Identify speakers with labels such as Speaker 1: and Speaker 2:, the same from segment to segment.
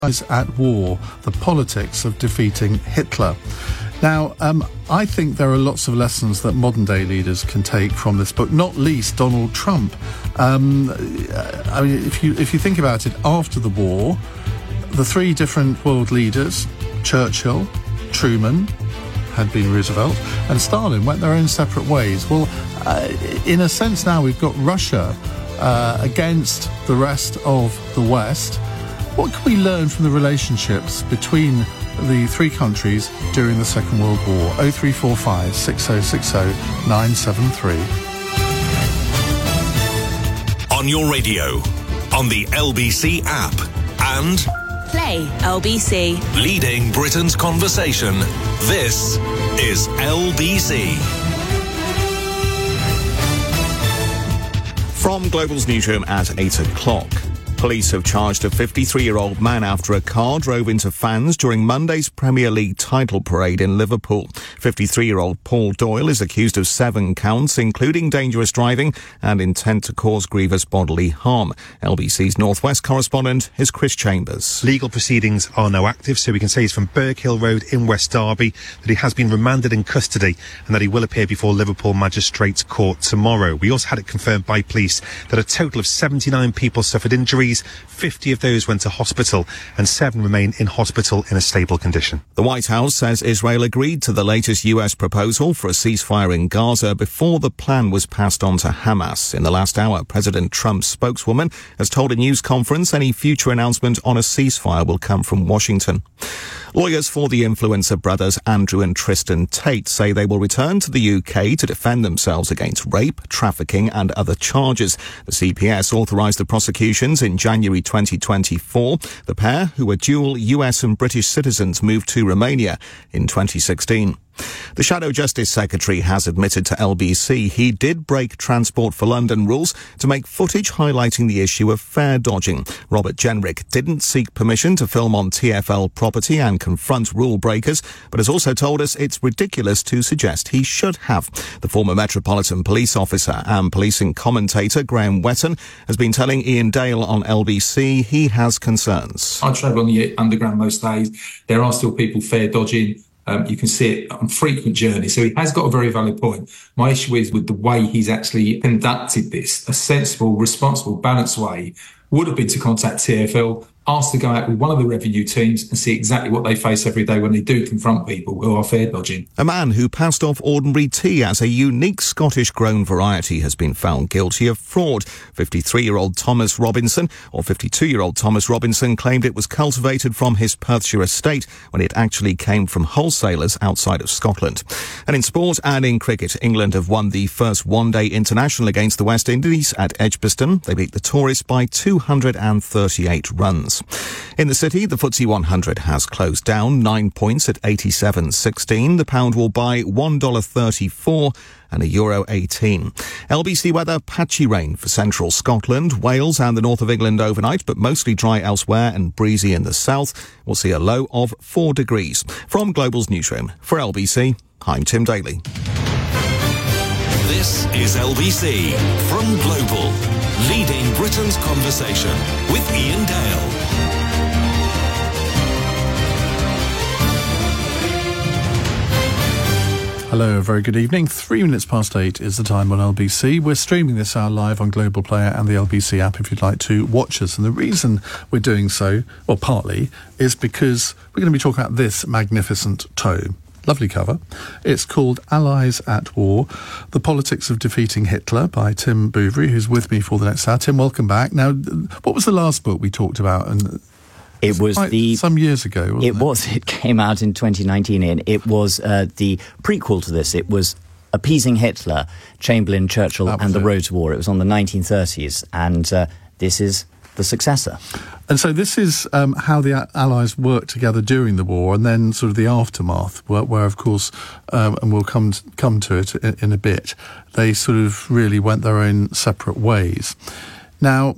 Speaker 1: Allies at War, the politics of defeating Hitler. Now, I think there are lots of lessons that modern-day leaders can take from this book, not least Donald Trump. I mean, if you think about it, after the war, the three different world leaders, Churchill, Truman, had been Roosevelt, and Stalin went their own separate ways. Well, in a sense now we've got Russia against the rest of the West. What can we learn from the relationships between the three countries during the Second World War? 0345 6060 973.
Speaker 2: On your radio, on the LBC app, and
Speaker 3: Play LBC.
Speaker 2: Leading Britain's conversation. This is LBC.
Speaker 4: From Global's newsroom at 8 o'clock. Police have charged a 53-year-old man after a car drove into fans during Monday's Premier League title parade in Liverpool. 53-year-old Paul Doyle is accused of 7 counts, including dangerous driving and intent to cause grievous bodily harm. LBC's North West correspondent is Chris Chambers.
Speaker 5: Legal proceedings are now active, so we can say he's from Birkhill Road in West Derby, that he has been remanded in custody and that he will appear before Liverpool Magistrates Court tomorrow. We also had it confirmed by police that a total of 79 people suffered injuries. 50 of those went to hospital and 7 remain in hospital in a stable condition.
Speaker 4: The White House says Israel agreed to the latest US proposal for a ceasefire in Gaza before the plan was passed on to Hamas. In the last hour, President Trump's spokeswoman has told a news conference any future announcement on a ceasefire will come from Washington. Lawyers for the influencer brothers Andrew and Tristan Tate say they will return to the UK to defend themselves against rape, trafficking and other charges. The CPS authorised the prosecutions in January 2024. The pair, who were dual US and British citizens, moved to Romania in 2016. The Shadow Justice Secretary has admitted to LBC he did break Transport for London rules to make footage highlighting the issue of fare dodging. Robert Jenrick didn't seek permission to film on TfL property and confront rule breakers, but has also told us it's ridiculous to suggest he should have. The former Metropolitan Police officer and policing commentator Graham Wetton has been telling Ian Dale on LBC he has concerns.
Speaker 6: I travel on the Underground most days. There are still people fare dodging. You can see it on frequent journeys. So he has got a very valid point. My issue is with the way he's actually conducted this. A sensible, responsible, balanced way would have been to contact TfL, asked to go out with one of the revenue teams and see exactly what they face every day when they do confront people who are fare dodging.
Speaker 4: A man who passed off ordinary tea as a unique Scottish grown variety has been found guilty of fraud. 53-year-old Thomas Robinson, or 52-year-old Thomas Robinson, claimed it was cultivated from his Perthshire estate when it actually came from wholesalers outside of Scotland. And in sport and in cricket, England have won the first one-day international against the West Indies at Edgbaston. They beat the tourists by 238 runs. In the city, the FTSE 100 has closed down 9 points at 87.16. The pound will buy $1.34 and €1.18. LBC weather, patchy rain for central Scotland, Wales and the north of England overnight, but mostly dry elsewhere and breezy in the south. We'll see a low of 4 degrees. From Global's newsroom, for LBC, I'm Tim Daly.
Speaker 2: This is LBC from Global, leading Britain's conversation with Ian Dale.
Speaker 1: Hello, a very good evening. 3 minutes past 8 is the time on LBC. We're streaming this hour live on Global Player and the LBC app if you'd like to watch us. And the reason we're doing so, well, partly, is because we're going to be talking about this magnificent tome. Lovely cover. It's called Allies at War, The Politics of Defeating Hitler by Tim Bouverie, who's with me for the next hour. Tim, welcome back. Now, what was the last book we talked about? And
Speaker 7: it was
Speaker 1: some years ago, wasn't it?
Speaker 7: It came out in 2019, and it was the prequel to this. It was Appeasing Hitler, Chamberlain, Churchill, and the Road to War. It was on the 1930s, and this is the successor.
Speaker 1: And so this is how the Allies worked together during the war, and then sort of the aftermath, where of course, and we'll come to it in a bit, they sort of really went their own separate ways. Now,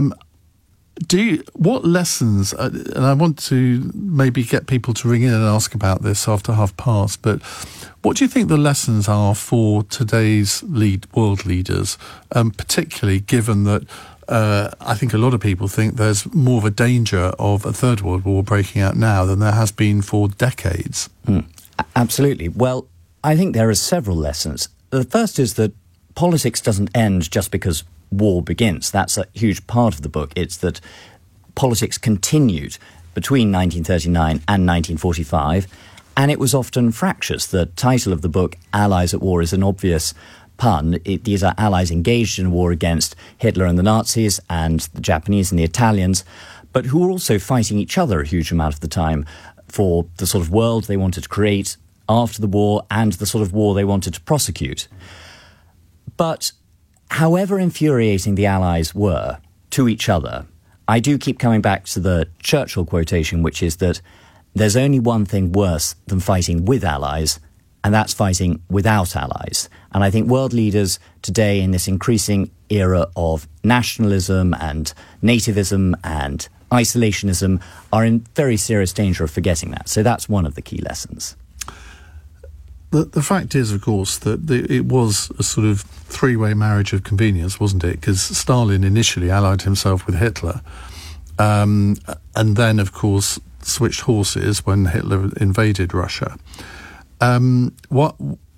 Speaker 1: what lessons, and I want to maybe get people to ring in and ask about this after past, but what do you think the lessons are for today's world leaders, particularly given that I think a lot of people think there's more of a danger of a Third World War breaking out now than there has been for decades.
Speaker 7: Absolutely. Well, I think there are several lessons. The first is that politics doesn't end just because war begins. That's a huge part of the book. It's that politics continued between 1939 and 1945, and it was often fractious. The title of the book, Allies at War, is an obvious pun. These are allies engaged in a war against Hitler and the Nazis and the Japanese and the Italians, but who were also fighting each other a huge amount of the time for the sort of world they wanted to create after the war and the sort of war they wanted to prosecute. But however infuriating the Allies were to each other, I do keep coming back to the Churchill quotation, which is that there's only one thing worse than fighting with allies, and that's fighting without allies. And I think world leaders today, in this increasing era of nationalism and nativism and isolationism, are in very serious danger of forgetting that. So that's one of the key lessons.
Speaker 1: The fact is, of course, that it was a sort of three-way marriage of convenience, wasn't it? Because Stalin initially allied himself with Hitler, and then, of course, switched horses when Hitler invaded Russia. What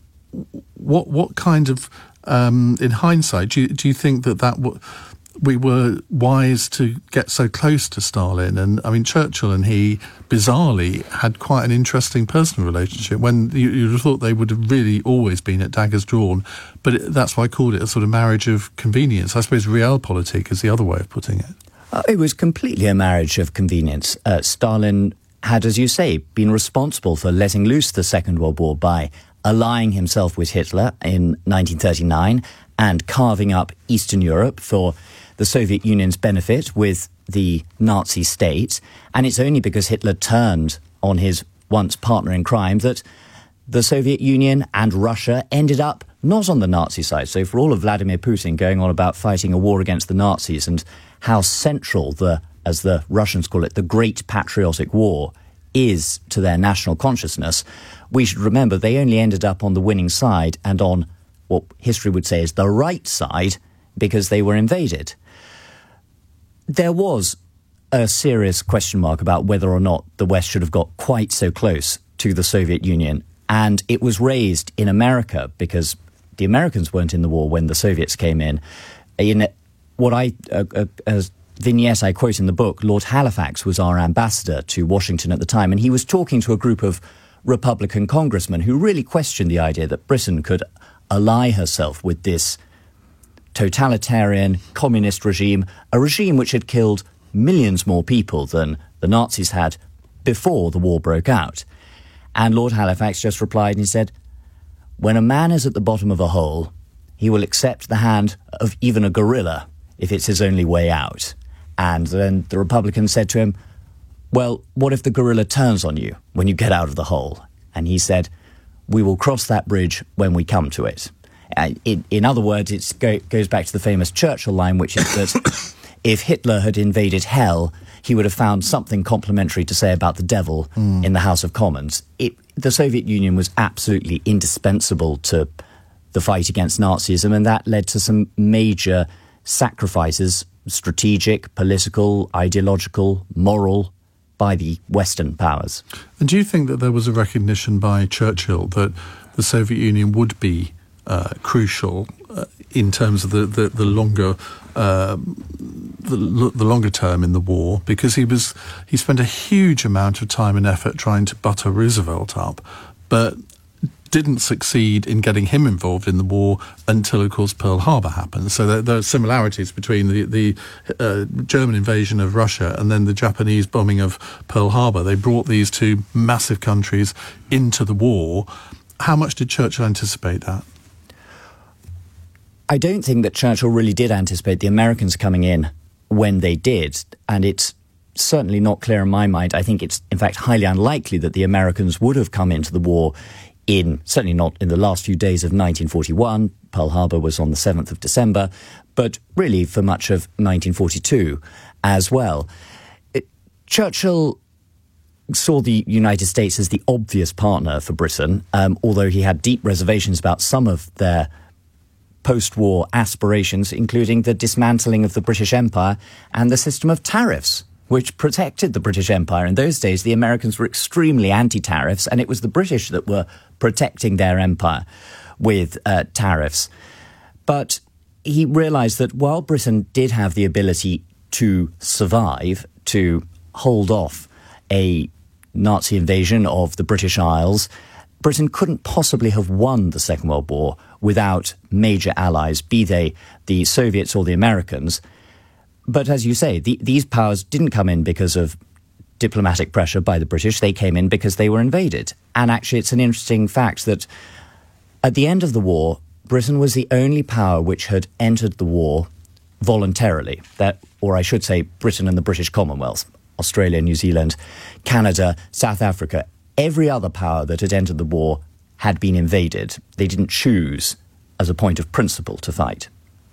Speaker 1: kind of, in hindsight, do you think that we were wise to get so close to Stalin? And I mean, Churchill and he bizarrely had quite an interesting personal relationship, when you thought they would have really always been at daggers drawn. But that's why I called it a sort of marriage of convenience. I suppose realpolitik is the other way of putting it.
Speaker 7: It was completely a marriage of convenience. Stalin had, as you say, been responsible for letting loose the Second World War by allying himself with Hitler in 1939 and carving up Eastern Europe for the Soviet Union's benefit with the Nazi state. And it's only because Hitler turned on his once partner in crime that the Soviet Union and Russia ended up not on the Nazi side. So for all of Vladimir Putin going on about fighting a war against the Nazis and how central as the Russians call it, the Great Patriotic War is to their national consciousness, we should remember they only ended up on the winning side and on what history would say is the right side because they were invaded. There was a serious question mark about whether or not the West should have got quite so close to the Soviet Union, and it was raised in America because the Americans weren't in the war when the Soviets came in. In what a vignette I quote in the book, Lord Halifax was our ambassador to Washington at the time, and he was talking to a group of Republican congressmen who really questioned the idea that Britain could ally herself with this totalitarian communist regime, a regime which had killed millions more people than the Nazis had before the war broke out. And Lord Halifax just replied and he said, "When a man is at the bottom of a hole, he will accept the hand of even a gorilla if it's his only way out." And then the Republicans said to him, "Well, what if the gorilla turns on you when you get out of the hole?" And he said, "We will cross that bridge when we come to it." In other words, it goes back to the famous Churchill line, which is that if Hitler had invaded hell, he would have found something complimentary to say about the devil in the House of Commons. The Soviet Union was absolutely indispensable to the fight against Nazism, and that led to some major sacrifices, strategic, political, ideological, moral, by the Western powers.
Speaker 1: And do you think that there was a recognition by Churchill that the Soviet Union would be crucial in terms of the longer the longer term in the war, because he spent a huge amount of time and effort trying to butter Roosevelt up, but didn't succeed in getting him involved in the war until, of course, Pearl Harbor happened. So there are similarities between the German invasion of Russia and then the Japanese bombing of Pearl Harbor. They brought these two massive countries into the war. How much did Churchill anticipate that?
Speaker 7: I don't think that Churchill really did anticipate the Americans coming in when they did, and it's certainly not clear in my mind. I think it's, in fact, highly unlikely that the Americans would have come into the war certainly not in the last few days of 1941. Pearl Harbor was on the 7th of December, but really for much of 1942 as well. Churchill saw the United States as the obvious partner for Britain, although he had deep reservations about some of their post-war aspirations, including the dismantling of the British Empire and the system of tariffs, which protected the British Empire. In those days, the Americans were extremely anti-tariffs, and it was the British that were protecting their empire with tariffs. But he realised that while Britain did have the ability to survive, to hold off a Nazi invasion of the British Isles, Britain couldn't possibly have won the Second World War without major allies, be they the Soviets or the Americans. But as you say, these powers didn't come in because of diplomatic pressure by the British. They came in because they were invaded. And actually, it's an interesting fact that at the end of the war, Britain was the only power which had entered the war voluntarily. Or I should say, Britain and the British Commonwealth, Australia, New Zealand, Canada, South Africa. Every other power that had entered the war had been invaded. They didn't choose, as a point of principle, to fight.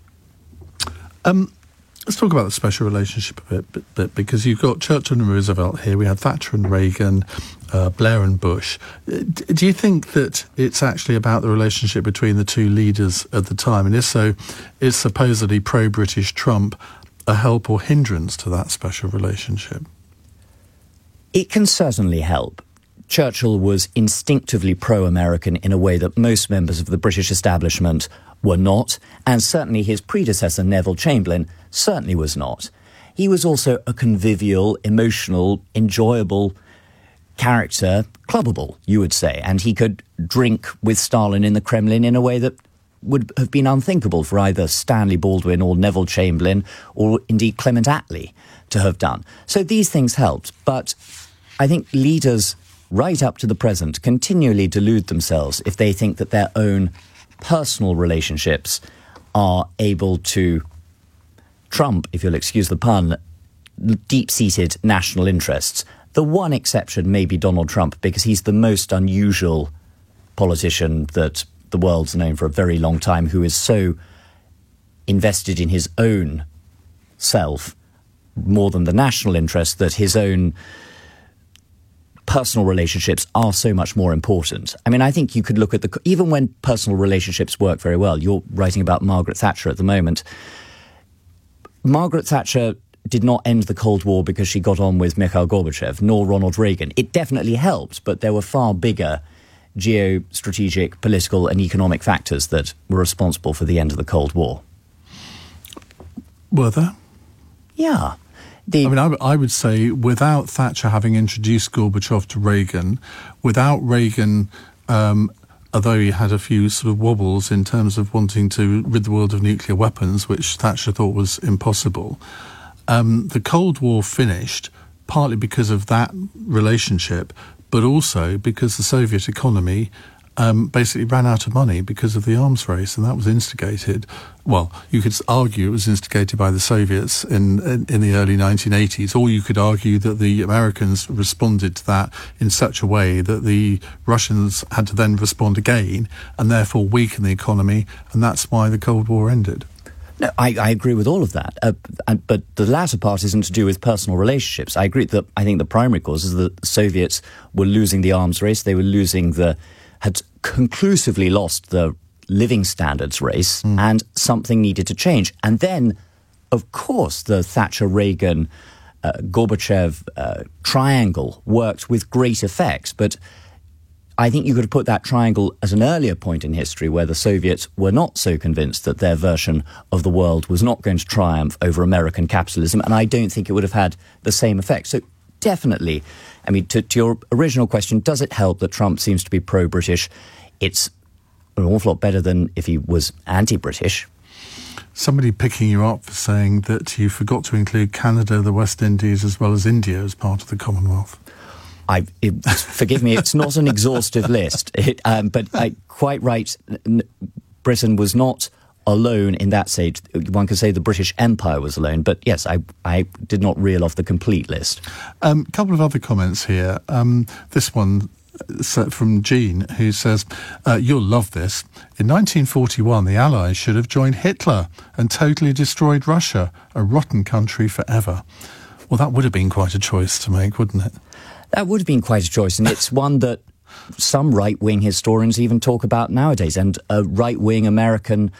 Speaker 1: Let's talk about the special relationship a bit, because you've got Churchill and Roosevelt here. We had Thatcher and Reagan, Blair and Bush. Do you think that it's actually about the relationship between the two leaders at the time? And if so, is supposedly pro-British Trump a help or hindrance to that special relationship?
Speaker 7: It can certainly help. Churchill was instinctively pro-American in a way that most members of the British establishment were not, and certainly his predecessor, Neville Chamberlain, certainly was not. He was also a convivial, emotional, enjoyable character, clubbable, you would say, and he could drink with Stalin in the Kremlin in a way that would have been unthinkable for either Stanley Baldwin or Neville Chamberlain or indeed Clement Attlee to have done. So these things helped, but I think leaders right up to the present continually delude themselves if they think that their own personal relationships are able to trump, if you'll excuse the pun, deep-seated national interests. The one exception may be Donald Trump, because he's the most unusual politician that the world's known for a very long time, who is so invested in his own self more than the national interest that his own personal relationships are so much more important. I mean, I think you could look at even when personal relationships work very well, you're writing about Margaret Thatcher at the moment. Margaret Thatcher did not end the Cold War because she got on with Mikhail Gorbachev, nor Ronald Reagan. It definitely helped, but there were far bigger geostrategic, political and economic factors that were responsible for the end of the Cold War.
Speaker 1: Were there?
Speaker 7: Yeah.
Speaker 1: I would say without Thatcher having introduced Gorbachev to Reagan, without Reagan, although he had a few sort of wobbles in terms of wanting to rid the world of nuclear weapons, which Thatcher thought was impossible, the Cold War finished partly because of that relationship, but also because the Soviet economy basically ran out of money because of the arms race, and that was instigated. Well, you could argue it was instigated by the Soviets in the early 1980s, or you could argue that the Americans responded to that in such a way that the Russians had to then respond again and therefore weaken the economy, and that's why the Cold War ended.
Speaker 7: No, I agree with all of that, but the latter part isn't to do with personal relationships. I agree that I think the primary cause is that the Soviets were losing the arms race. They were had conclusively lost the living standards race, and something needed to change. And then, of course, the Thatcher-Reagan, Gorbachev triangle worked with great effect, but I think you could have put that triangle at an earlier point in history where the Soviets were not so convinced that their version of the world was not going to triumph over American capitalism, and I don't think it would have had the same effect. So definitely, I mean, to your original question, does it help that Trump seems to be pro-British? It's an awful lot better than if he was anti-British.
Speaker 1: Somebody picking you up for saying that you forgot to include Canada, the West Indies, as well as India as part of the Commonwealth.
Speaker 7: Forgive me, it's not an exhaustive list, but quite right. Britain was not alone in that stage. One could say the British Empire was alone, but yes, I did not reel off the complete list.
Speaker 1: A couple of other comments here. This one from Jean, who says, you'll love this. In 1941, the Allies should have joined Hitler and totally destroyed Russia, a rotten country forever. Well, that would have been quite a choice to make, wouldn't it?
Speaker 7: That would have been quite a choice, and it's one that some right-wing historians even talk about nowadays, and a right-wing American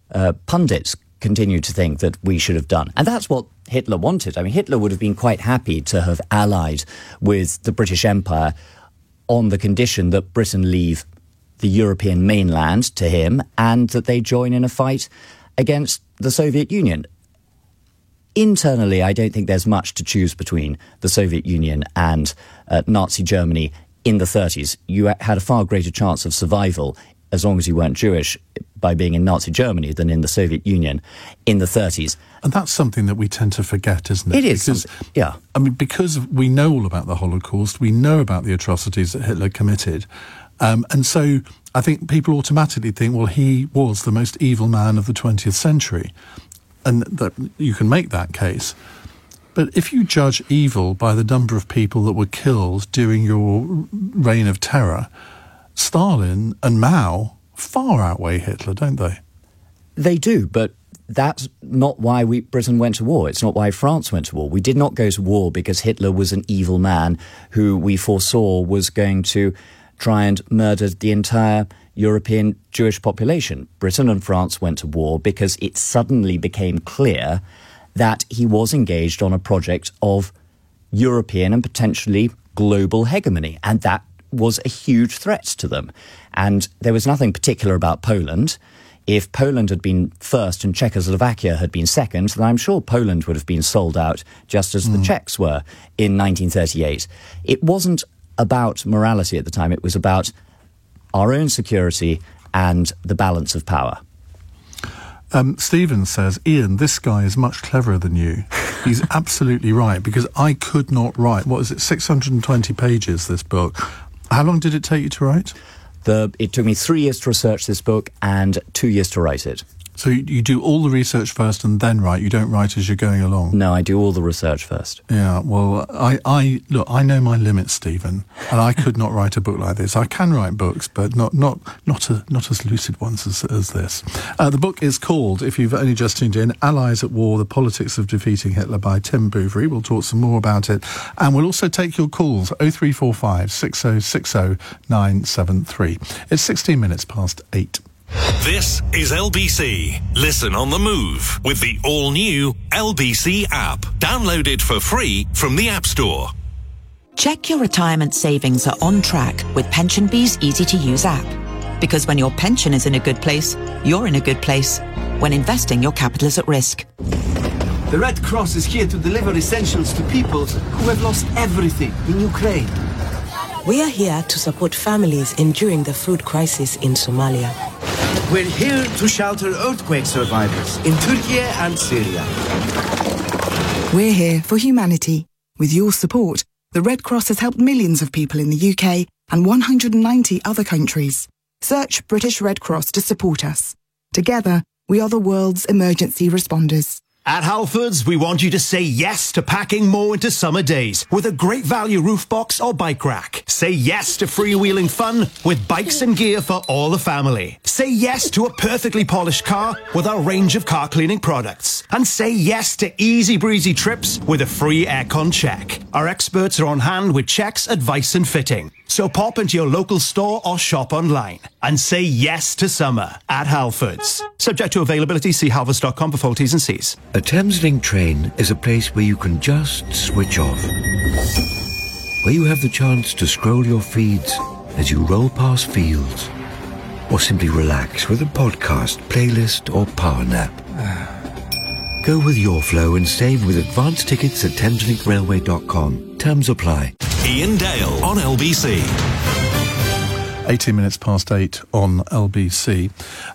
Speaker 7: pundits continue to think that we should have done. And that's what Hitler wanted. I mean, Hitler would have been quite happy to have allied with the British Empire on the condition that Britain leave the European mainland to him and that they join in a fight against the Soviet Union. Internally, I don't think there's much to choose between the Soviet Union and Nazi Germany in the 30s. You had a far greater chance of survival as long as you weren't Jewish by being in Nazi Germany than in the Soviet Union in the 30s.
Speaker 1: And that's something that we tend to forget, isn't it?
Speaker 7: It is. Because, yeah.
Speaker 1: I mean, because we know all about the Holocaust, we know about the atrocities that Hitler committed. And so I think people automatically think, well, he was the most evil man of the 20th century. And that you can make that case. But if you judge evil by the number of people that were killed during your reign of terror, Stalin and Mao far outweigh Hitler, don't they?
Speaker 7: They do, but that's not why Britain went to war. It's not why France went to war. We did not go to war because Hitler was an evil man who we foresaw was going to try and murder the entire European Jewish population. Britain and France went to war because it suddenly became clear that he was engaged on a project of European and potentially global hegemony, and that was a huge threat to them. And there was nothing particular about Poland. If Poland had been first and Czechoslovakia had been second, then I'm sure Poland would have been sold out just as the Czechs were in 1938. It wasn't about morality at the time. It was about our own security and the balance of power.
Speaker 1: Stephen says, Ian, this guy is much cleverer than you. He's absolutely right, because I could not write, 620 pages, this book. How long did it take you to write?
Speaker 7: It took me 3 years to research this book and 2 years to write it.
Speaker 1: So you do all the research first and then write? You don't write as you're going along?
Speaker 7: No, I do all the research first.
Speaker 1: Yeah, well, I know my limits, Stephen, and I could not write a book like this. I can write books, but not as lucid ones as this. The book is called, if you've only just tuned in, Allies at War, The Politics of Defeating Hitler by Tim Bouverie. We'll talk some more about it. And we'll also take your calls, 0345 6060 973. It's 16 minutes past 8.
Speaker 2: This is LBC. Listen on the move with the all-new LBC app. Download it for free from the App Store.
Speaker 8: Check your retirement savings are on track with PensionBee's easy-to-use app. Because when your pension is in a good place, you're in a good place. When investing, your capital is at risk.
Speaker 9: The Red Cross is here to deliver essentials to people who have lost everything in Ukraine.
Speaker 10: We are here to support families enduring the food crisis in Somalia.
Speaker 9: We're here to shelter earthquake survivors in Turkey and Syria.
Speaker 11: We're here for humanity. With your support, the Red Cross has helped millions of people in the UK and 190 other countries. Search British Red Cross to support us. Together, we are the world's emergency responders.
Speaker 12: At Halfords, we want you to say yes to packing more into summer days with a great value roof box or bike rack. Say yes to freewheeling fun with bikes and gear for all the family. Say yes to a perfectly polished car with our range of car cleaning products. And say yes to easy breezy trips with a free aircon check. Our experts are on hand with checks, advice and fitting. So pop into your local store or shop online and say yes to summer at Halfords. Subject to availability, see halfords.com for full T's and C's.
Speaker 13: A Thameslink train is a place where you can just switch off. Where you have the chance to scroll your feeds as you roll past fields. Or simply relax with a podcast, playlist or power nap. Go with your flow and save with advance tickets at thameslinkrailway.com. Terms apply.
Speaker 2: Ian Dale on LBC.
Speaker 1: 18 minutes past 8 on LBC.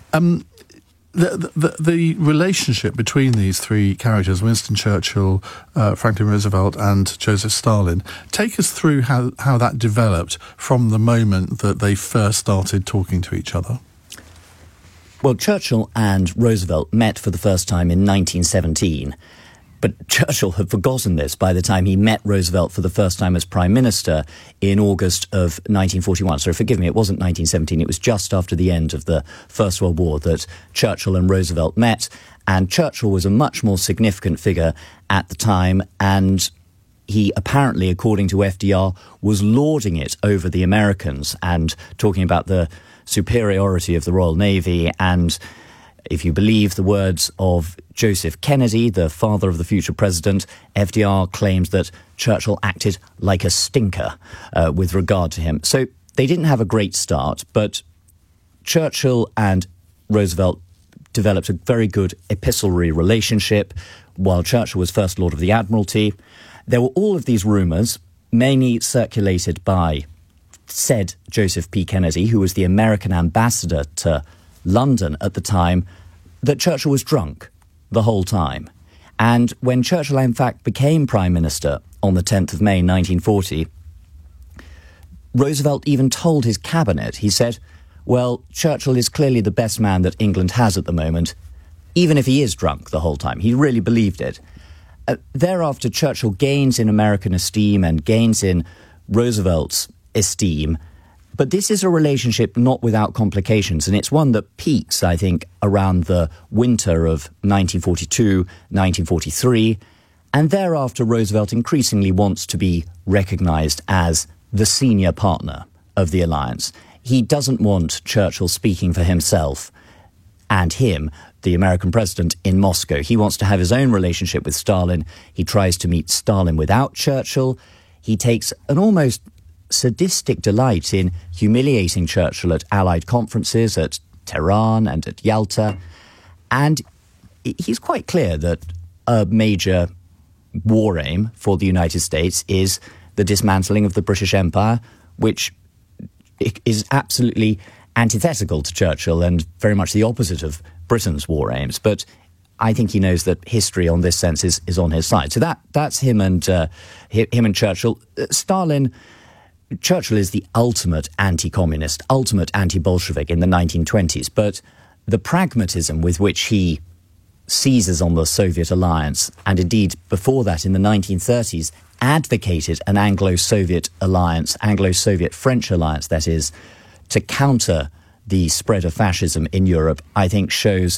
Speaker 1: The relationship between these three characters, Winston Churchill, Franklin Roosevelt and Joseph Stalin, take us through how that developed from the moment that they first started talking to each other.
Speaker 7: Well, Churchill and Roosevelt met for the first time in 1917. But Churchill had forgotten this by the time he met Roosevelt for the first time as Prime Minister in August of 1941. So forgive me, it wasn't 1917. It was just after the end of the First World War that Churchill and Roosevelt met. And Churchill was a much more significant figure at the time. And he apparently, according to FDR, was lording it over the Americans and talking about the superiority of the Royal Navy and If you believe the words of Joseph Kennedy, the father of the future president, FDR claims that Churchill acted like a stinker with regard to him. So they didn't have a great start, but Churchill and Roosevelt developed a very good epistolary relationship while Churchill was First Lord of the Admiralty. There were all of these rumours, mainly circulated by said Joseph P. Kennedy, who was the American ambassador to London at the time, that Churchill was drunk the whole time. And when Churchill, in fact, became Prime Minister on the 10th of May 1940, Roosevelt even told his cabinet, he said, well, Churchill is clearly the best man that England has at the moment, even if he is drunk the whole time. He really believed it. Thereafter, Churchill gains in American esteem and gains in Roosevelt's esteem. But this is a relationship not without complications, and it's one that peaks, I think, around the winter of 1942, 1943, and thereafter Roosevelt increasingly wants to be recognised as the senior partner of the alliance. He doesn't want Churchill speaking for himself and him, the American president, in Moscow. He wants to have his own relationship with Stalin. He tries to meet Stalin without Churchill. He takes an almost sadistic delight in humiliating Churchill at Allied conferences at Tehran and at Yalta. And he's quite clear that a major war aim for the United States is the dismantling of the British Empire, which is absolutely antithetical to Churchill and very much the opposite of Britain's war aims. But I think he knows that history on this sense is on his side. So that's him and Churchill. Churchill is the ultimate anti-communist, ultimate anti-Bolshevik in the 1920s, but the pragmatism with which he seizes on the Soviet alliance, and indeed before that in the 1930s, advocated an Anglo-Soviet alliance, Anglo-Soviet-French alliance, that is, to counter the spread of fascism in Europe, I think shows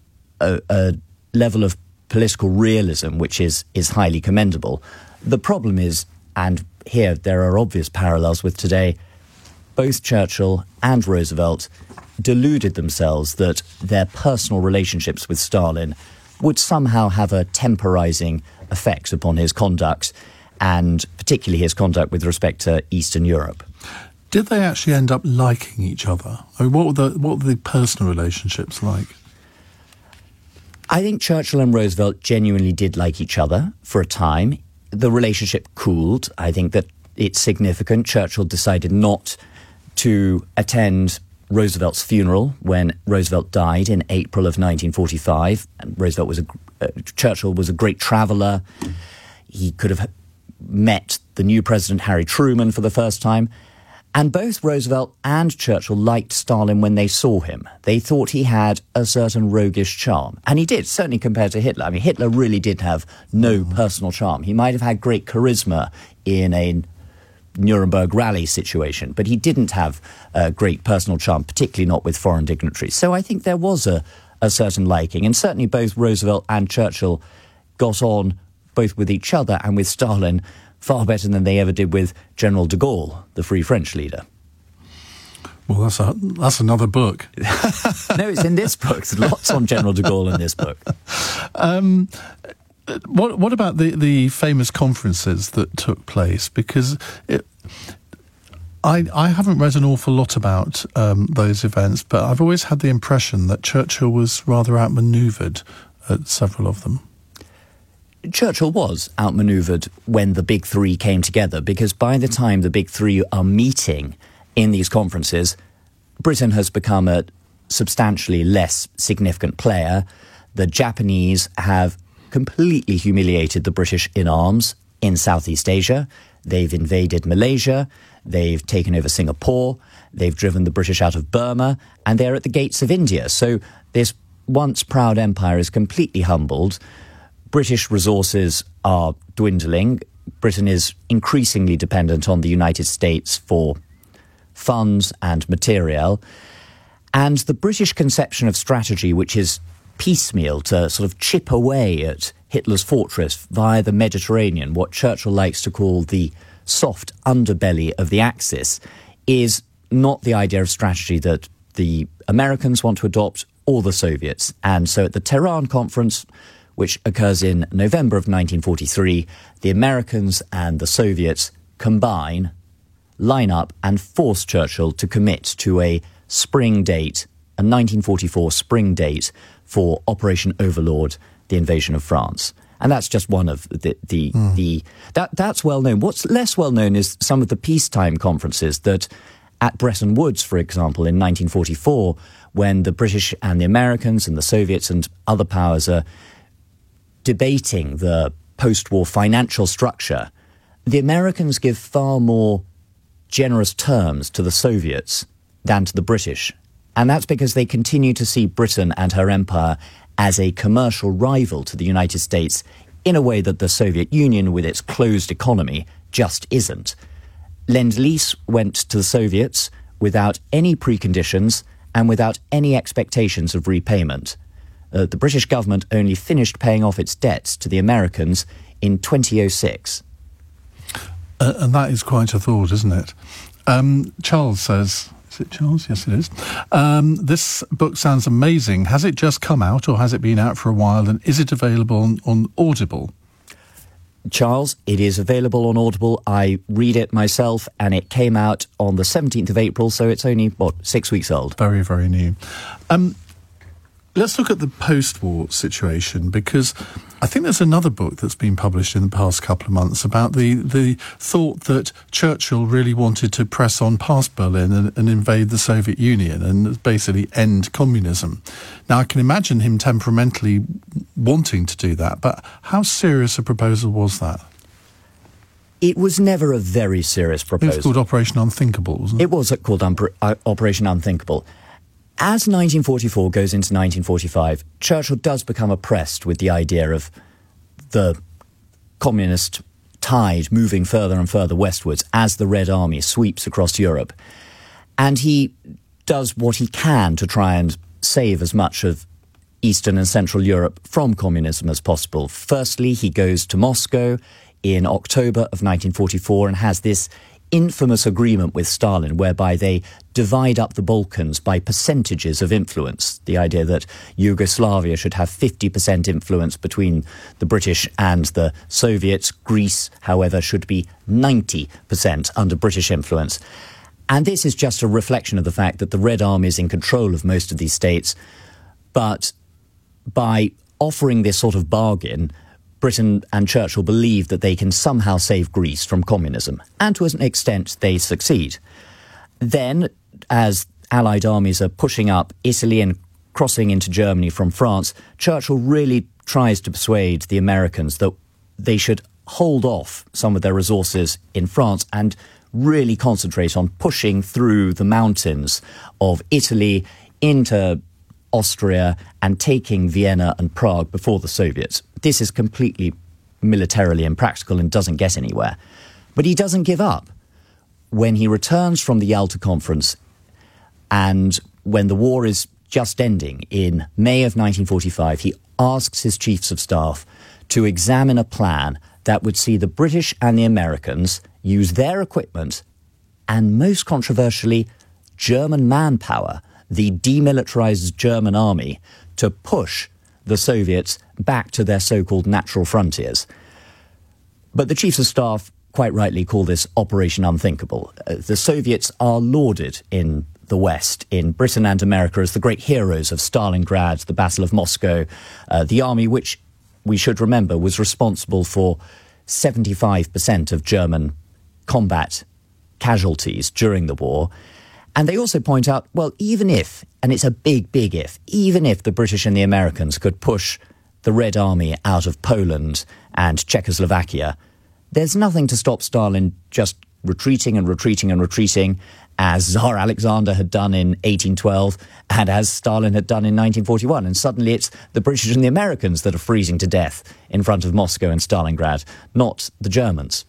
Speaker 7: a level of political realism which is highly commendable. The problem is, and here there are obvious parallels with today, both Churchill and Roosevelt deluded themselves that their personal relationships with Stalin would somehow have a temporizing effect upon his conduct, and particularly his conduct with respect to Eastern Europe.
Speaker 1: Did they actually end up liking each other? I mean, what were the personal relationships like?
Speaker 7: I think Churchill and Roosevelt genuinely did like each other for a time. The relationship cooled. I think that it's significant. Churchill decided not to attend Roosevelt's funeral when Roosevelt died in April of 1945. And Churchill was a great traveller. He could have met the new president, Harry Truman, for the first time. And both Roosevelt and Churchill liked Stalin when they saw him. They thought he had a certain roguish charm. And he did, certainly compared to Hitler. I mean, Hitler really did have no personal charm. He might have had great charisma in a Nuremberg rally situation, but he didn't have great personal charm, particularly not with foreign dignitaries. So I think there was a certain liking. And certainly both Roosevelt and Churchill got on both with each other and with Stalin far better than they ever did with General de Gaulle, the Free French leader.
Speaker 1: Well, that's another book.
Speaker 7: No, it's in this book. There's lots on General de Gaulle in this book.
Speaker 1: What about the famous conferences that took place? Because I haven't read an awful lot about those events, but I've always had the impression that Churchill was rather outmanoeuvred at several of them.
Speaker 7: Churchill was outmanoeuvred when the big three came together, because by the time the big three are meeting in these conferences, Britain has become a substantially less significant player. The Japanese have completely humiliated the British in arms in Southeast Asia. They've invaded Malaysia. They've taken over Singapore. They've driven the British out of Burma, and they're at the gates of India. So this once proud empire is completely humbled. British resources are dwindling. Britain is increasingly dependent on the United States for funds and material. And the British conception of strategy, which is piecemeal to sort of chip away at Hitler's fortress via the Mediterranean, what Churchill likes to call the soft underbelly of the Axis, is not the idea of strategy that the Americans want to adopt or the Soviets. And so at the Tehran Conference, which occurs in November of 1943, the Americans and the Soviets combine, line up and force Churchill to commit to a spring date, a 1944 spring date for Operation Overlord, the invasion of France. And that's just one of that's well known. What's less well known is some of the peacetime conferences that at Bretton Woods, for example, in 1944, when the British and the Americans and the Soviets and other powers are debating the post-war financial structure, the Americans give far more generous terms to the Soviets than to the British. And that's because they continue to see Britain and her empire as a commercial rival to the United States in a way that the Soviet Union, with its closed economy, just isn't. Lend-Lease went to the Soviets without any preconditions and without any expectations of repayment. The British government only finished paying off its debts to the Americans in 2006.
Speaker 1: And that is quite a thought, isn't it? Charles says... Is it Charles? Yes, it is. This book sounds amazing. Has it just come out, or has it been out for a while, and is it available on Audible?
Speaker 7: Charles, it is available on Audible. I read it myself, and it came out on the 17th of April, so it's only, 6 weeks old.
Speaker 1: Very, very new. Let's look at the post-war situation, because I think there's another book that's been published in the past couple of months about the thought that Churchill really wanted to press on past Berlin and invade the Soviet Union and basically end communism. Now, I can imagine him temperamentally wanting to do that, but how serious a proposal was that?
Speaker 7: It was never a very serious proposal.
Speaker 1: It was called Operation Unthinkable, wasn't it?
Speaker 7: It was called Operation Unthinkable. As 1944 goes into 1945, Churchill does become oppressed with the idea of the communist tide moving further and further westwards as the Red Army sweeps across Europe. And he does what he can to try and save as much of Eastern and Central Europe from communism as possible. Firstly, he goes to Moscow in October of 1944 and has this infamous agreement with Stalin whereby they divide up the Balkans by percentages of influence. The idea that Yugoslavia should have 50% influence between the British and the Soviets. Greece, however, should be 90% under British influence. And this is just a reflection of the fact that the Red Army is in control of most of these states. But by offering this sort of bargain, Britain and Churchill believe that they can somehow save Greece from communism, and to an extent they succeed. Then, as Allied armies are pushing up Italy and crossing into Germany from France, Churchill really tries to persuade the Americans that they should hold off some of their resources in France and really concentrate on pushing through the mountains of Italy into Austria and taking Vienna and Prague before the Soviets. This is completely militarily impractical and doesn't get anywhere. But he doesn't give up. When he returns from the Yalta Conference and when the war is just ending in May of 1945, he asks his chiefs of staff to examine a plan that would see the British and the Americans use their equipment and, most controversially, German manpower, the demilitarized German army, to push the Soviets back to their so-called natural frontiers. But the chiefs of staff quite rightly call this Operation Unthinkable. The Soviets are lauded in the West, in Britain and America, as the great heroes of Stalingrad, the Battle of Moscow, the army which, we should remember, was responsible for 75% of German combat casualties during the war. And they also point out, well, even if, and it's a big, big if, even if the British and the Americans could push the Red Army out of Poland and Czechoslovakia, there's nothing to stop Stalin just retreating and retreating and retreating, as Tsar Alexander had done in 1812 and as Stalin had done in 1941. And suddenly it's the British and the Americans that are freezing to death in front of Moscow and Stalingrad, not the Germans.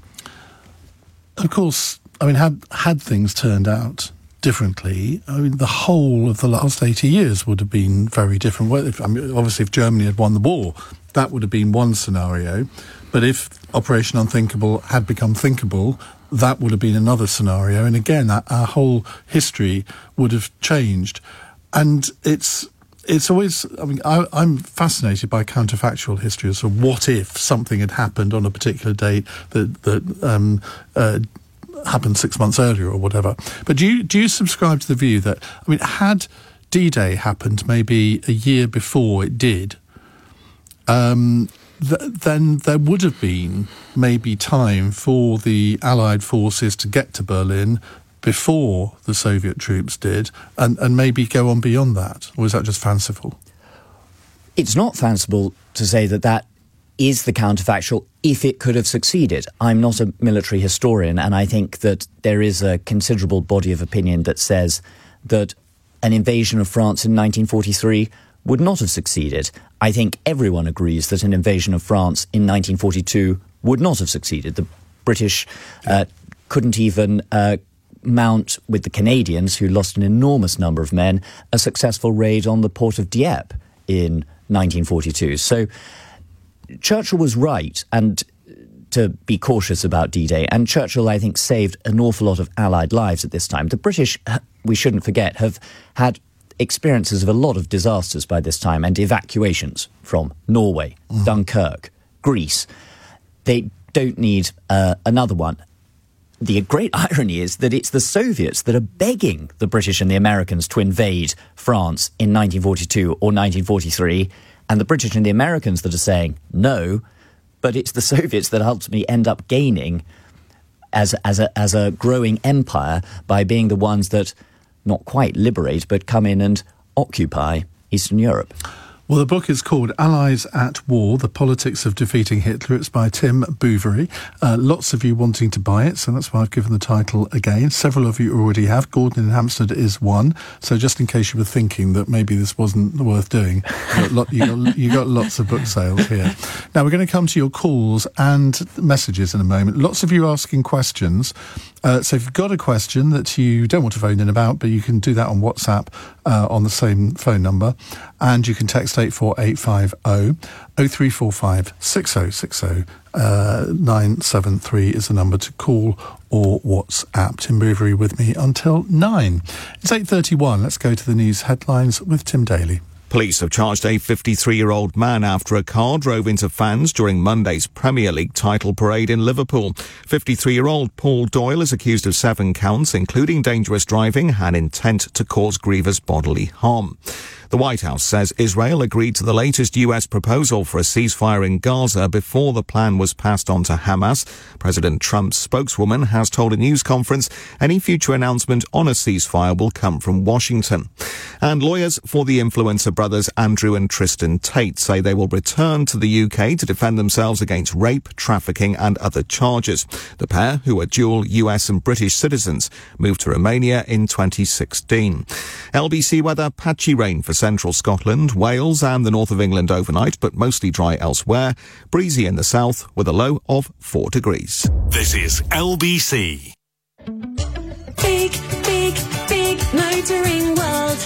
Speaker 1: Of course, I mean, had things turned out differently, I mean, the whole of the last 80 years would have been very different. Obviously, if Germany had won the war, that would have been one scenario. But if Operation Unthinkable had become thinkable, that would have been another scenario. And again, our whole history would have changed. And it's it's always, I mean, I'm fascinated by counterfactual history. So what if something had happened on a particular date that happened 6 months earlier or whatever? But do you subscribe to the view that, I mean, had D-Day happened maybe a year before it did, then there would have been maybe time for the Allied forces to get to Berlin before the Soviet troops did, and maybe go on beyond that? Or is that just fanciful?
Speaker 7: It's not fanciful to say that is the counterfactual if it could have succeeded. I'm not a military historian, and I think that there is a considerable body of opinion that says that an invasion of France in 1943 would not have succeeded. I think everyone agrees that an invasion of France in 1942 would not have succeeded. The British couldn't even mount, with the Canadians, who lost an enormous number of men, a successful raid on the port of Dieppe in 1942. So Churchill was right and to be cautious about D-Day, and Churchill, I think, saved an awful lot of Allied lives at this time. The British, we shouldn't forget, have had experiences of a lot of disasters by this time and evacuations from Norway, Dunkirk, Greece. They don't need another one. The great irony is that it's the Soviets that are begging the British and the Americans to invade France in 1942 or 1943, and the British and the Americans that are saying no, but it's the Soviets that ultimately end up gaining as a growing empire by being the ones that not quite liberate, but come in and occupy Eastern Europe.
Speaker 1: Well, the book is called Allies at War, The Politics of Defeating Hitler. It's by Tim Bouverie. Lots of you wanting to buy it, so that's why I've given the title again. Several of you already have. Gordon in Hampstead is one. So just in case you were thinking that maybe this wasn't worth doing, you got lots of book sales here. Now, we're going to come to your calls and messages in a moment. Lots of you asking questions. So if you've got a question that you don't want to phone in about, but you can do that on WhatsApp on the same phone number, and you can text 84850 0345 6060 973 is the number to call, or WhatsApp. Tim Bouverie with me until 9. It's 8:31. Let's go to the news headlines with Tim Daly.
Speaker 4: Police have charged a 53-year-old man after a car drove into fans during Monday's Premier League title parade in Liverpool. 53-year-old Paul Doyle is accused of 7 counts, including dangerous driving and intent to cause grievous bodily harm. The White House says Israel agreed to the latest US proposal for a ceasefire in Gaza before the plan was passed on to Hamas. President Trump's spokeswoman has told a news conference any future announcement on a ceasefire will come from Washington. And lawyers for the influencer brothers Andrew and Tristan Tate say they will return to the UK to defend themselves against rape, trafficking and other charges. The pair, who are dual US and British citizens, moved to Romania in 2016. LBC weather, patchy rain for central Scotland, Wales and the north of England overnight, but mostly dry elsewhere. Breezy in the south with a low of 4 degrees.
Speaker 2: This is LBC.
Speaker 3: Big, big, big motoring world.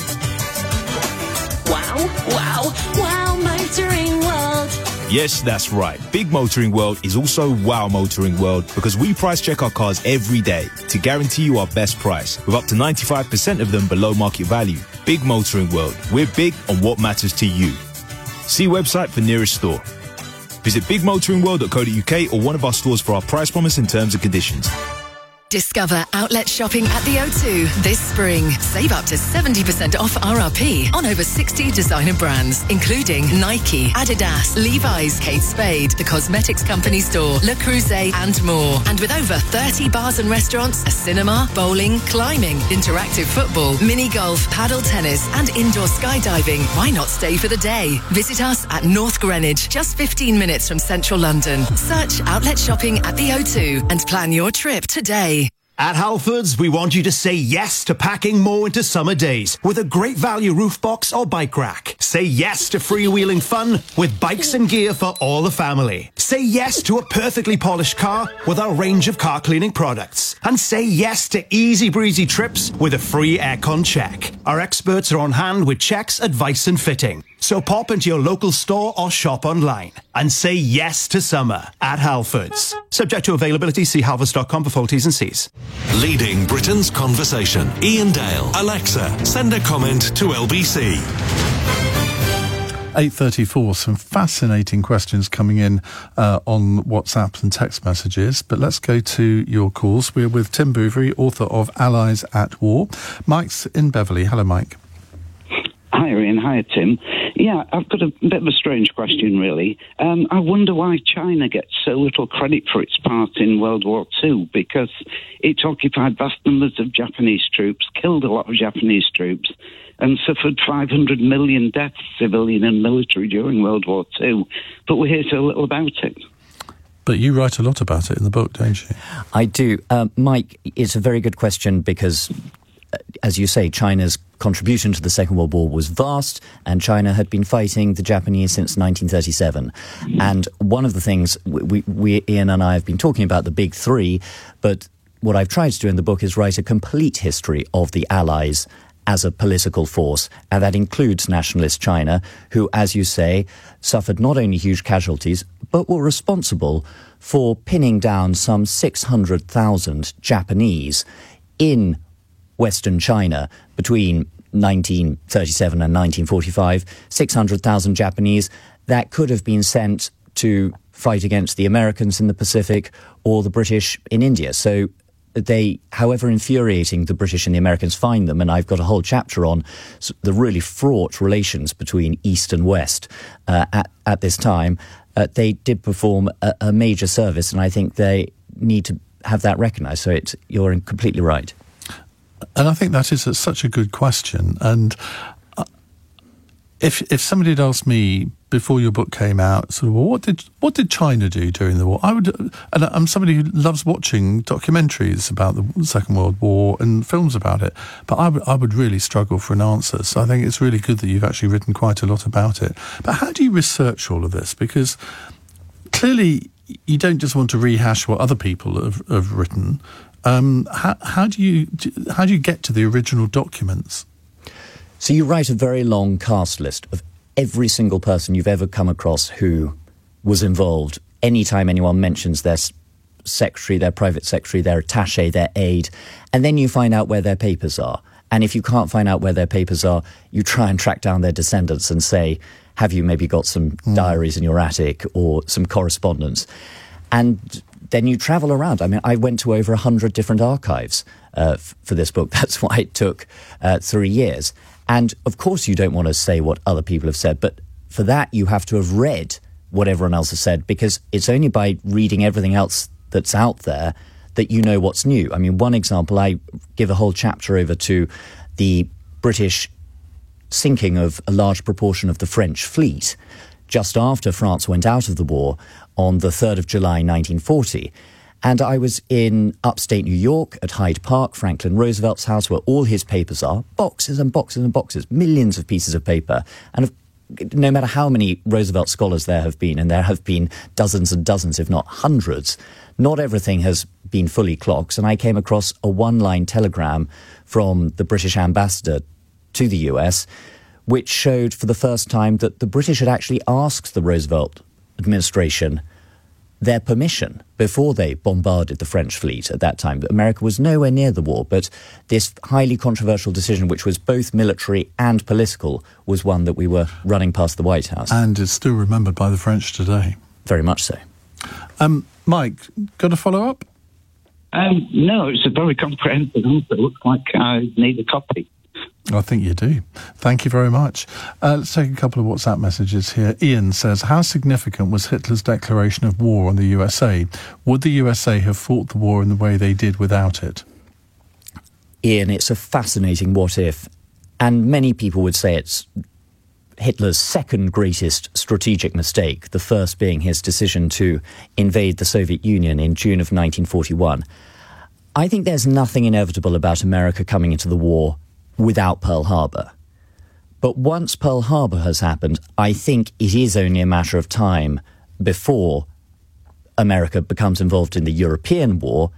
Speaker 3: Wow, wow, wow, motoring world.
Speaker 14: Yes, that's right. Big Motoring World is also Wow Motoring World, because we price check our cars every day to guarantee you our best price, with up to 95% of them below market value. Big Motoring World. We're big on what matters to you. See website for nearest store. Visit bigmotoringworld.co.uk or one of our stores for our price promise and terms and conditions.
Speaker 15: Discover outlet shopping at the O2 this spring. Save up to 70% off RRP on over 60 designer brands, including Nike, Adidas, Levi's, Kate Spade, The Cosmetics Company Store, Le Creuset, and more. And with over 30 bars and restaurants, a cinema, bowling, climbing, interactive football, mini golf, paddle tennis, and indoor skydiving, why not stay for the day? Visit us at North Greenwich, just 15 minutes from central London. Search outlet shopping at the O2 and plan your trip today.
Speaker 12: At Halfords, we want you to say yes to packing more into summer days with a great value roof box or bike rack. Say yes to freewheeling fun with bikes and gear for all the family. Say yes to a perfectly polished car with our range of car cleaning products. And say yes to easy breezy trips with a free aircon check. Our experts are on hand with checks, advice and fitting. So pop into your local store or shop online and say yes to summer at Halfords. Subject to availability, see halfords.com for full T's and C's.
Speaker 2: Leading Britain's conversation. Ian Dale. Alexa, send a comment to LBC.
Speaker 1: 8:34, some fascinating questions coming in on WhatsApp and text messages, but let's go to your calls. We're with Tim Bouverie, author of Allies at War. Mike's in Beverley. Hello, Mike.
Speaker 16: Hi, Ian. Hi, Tim. Yeah, I've got a bit of a strange question, really. I wonder why China gets so little credit for its part in World War II, because it occupied vast numbers of Japanese troops, killed a lot of Japanese troops, and suffered 500 million deaths, civilian and military, during World War II. But we hear so little about it.
Speaker 1: But you write a lot about it in the book, don't you?
Speaker 7: I do. Mike, it's a very good question because, as you say, China's contribution to the Second World War was vast, and China had been fighting the Japanese since 1937. And one of the things we Ian and I have been talking about, the big three, but what I've tried to do in the book is write a complete history of the Allies as a political force, and that includes nationalist China, who, as you say, suffered not only huge casualties, but were responsible for pinning down some 600,000 Japanese in Western China between 1937 and 1945, 600,000 Japanese that could have been sent to fight against the Americans in the Pacific or the British in India. So they, however infuriating the British and the Americans find them, and I've got a whole chapter on the really fraught relations between East and West at this time, they did perform a major service, and I think they need to have that recognised. So you're completely right.
Speaker 1: And I think that is such a good question. And if somebody had asked me before your book came out, sort of, well, what did China do during the war? And I'm somebody who loves watching documentaries about the Second World War and films about it, but I would really struggle for an answer. So I think it's really good that you've actually written quite a lot about it. But how do you research all of this? Because clearly you don't just want to rehash what other people have written. How do you get to the original documents?
Speaker 7: So you write a very long cast list of every single person you've ever come across who was involved. Anytime anyone mentions their secretary, their private secretary, their attaché, their aide, and then you find out where their papers are. And if you can't find out where their papers are, you try and track down their descendants and say, have you maybe got some diaries in your attic or some correspondence? And then you travel around. I mean, I went to over 100 different archives for this book. That's why it took 3 years. And, of course, you don't want to say what other people have said, but for that you have to have read what everyone else has said, because it's only by reading everything else that's out there that you know what's new. I mean, one example, I give a whole chapter over to the British sinking of a large proportion of the French fleet just after France went out of the war on the 3rd of July 1940. And I was in upstate New York at Hyde Park, Franklin Roosevelt's house, where all his papers are, boxes and boxes and boxes, millions of pieces of paper. And no matter how many Roosevelt scholars there have been, and there have been dozens and dozens, if not hundreds, not everything has been fully clocked. And I came across a one-line telegram from the British ambassador to the US, which showed for the first time that the British had actually asked the Roosevelt administration their permission before they bombarded the French fleet at that time. America was nowhere near the war, but this highly controversial decision, which was both military and political, was one that we were running past the White House.
Speaker 1: And is still remembered by the French today.
Speaker 7: Very much so.
Speaker 1: Mike, got a follow-up?
Speaker 16: No, it's a very comprehensive answer. It looks like I need a copy.
Speaker 1: I think you do. Thank you very much. Let's take a couple of WhatsApp messages here. Ian says, how significant was Hitler's declaration of war on the USA? Would the USA have fought the war in the way they did without it?
Speaker 7: Ian, it's a fascinating what if. And many people would say it's Hitler's second greatest strategic mistake, the first being his decision to invade the Soviet Union in June of 1941. I think there's nothing inevitable about America coming into the war without Pearl Harbor. But once Pearl Harbor has happened, I think it is only a matter of time before America becomes involved in the European war.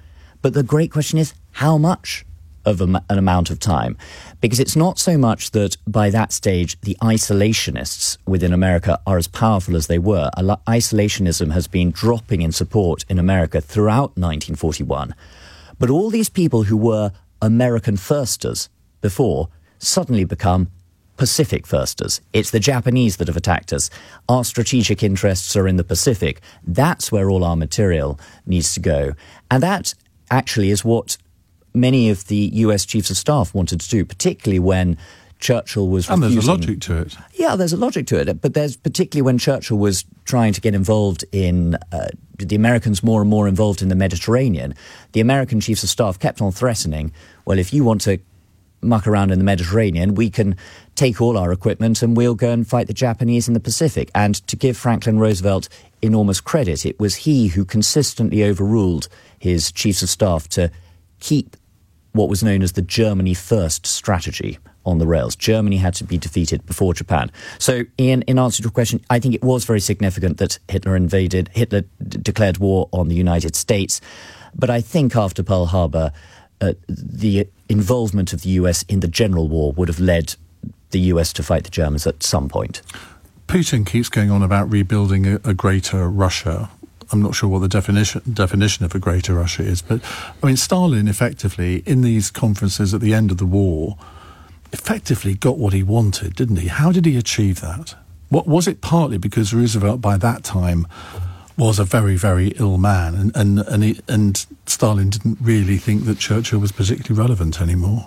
Speaker 7: But the great question is, how much of an amount of time? Because it's not so much that by that stage the isolationists within America are as powerful as they were. Isolationism has been dropping in support in America throughout 1941. But all these people who were American firsters before suddenly become Pacific firsters. It's the Japanese that have attacked us. Our strategic interests are in the Pacific. That's where all our material needs to go. And that actually is what many of the US chiefs of staff wanted to do, particularly when Churchill was refusing.
Speaker 1: And there's a logic to it.
Speaker 7: Yeah, there's a logic to it. But there's particularly when Churchill was trying to get involved in the Americans more and more involved in the Mediterranean. The American chiefs of staff kept on threatening, well, if you want to muck around in the Mediterranean, we can take all our equipment and we'll go and fight the Japanese in the Pacific. And to give Franklin Roosevelt enormous credit, it was he who consistently overruled his chiefs of staff to keep what was known as the Germany First strategy on the rails. Germany had to be defeated before Japan. So, Ian, in answer to your question, I think it was very significant that Hitler declared war on the United States. But I think after Pearl Harbor, the involvement of the US in the general war would have led the US to fight the Germans at some point.
Speaker 1: Putin keeps going on about rebuilding a greater Russia. I'm not sure what the definition of a greater Russia is, but I mean, Stalin effectively, in these conferences at the end of the war, effectively got what he wanted, didn't he? How did he achieve that? What was it partly because Roosevelt by that time was a very, very ill man, and Stalin didn't really think that Churchill was particularly relevant anymore?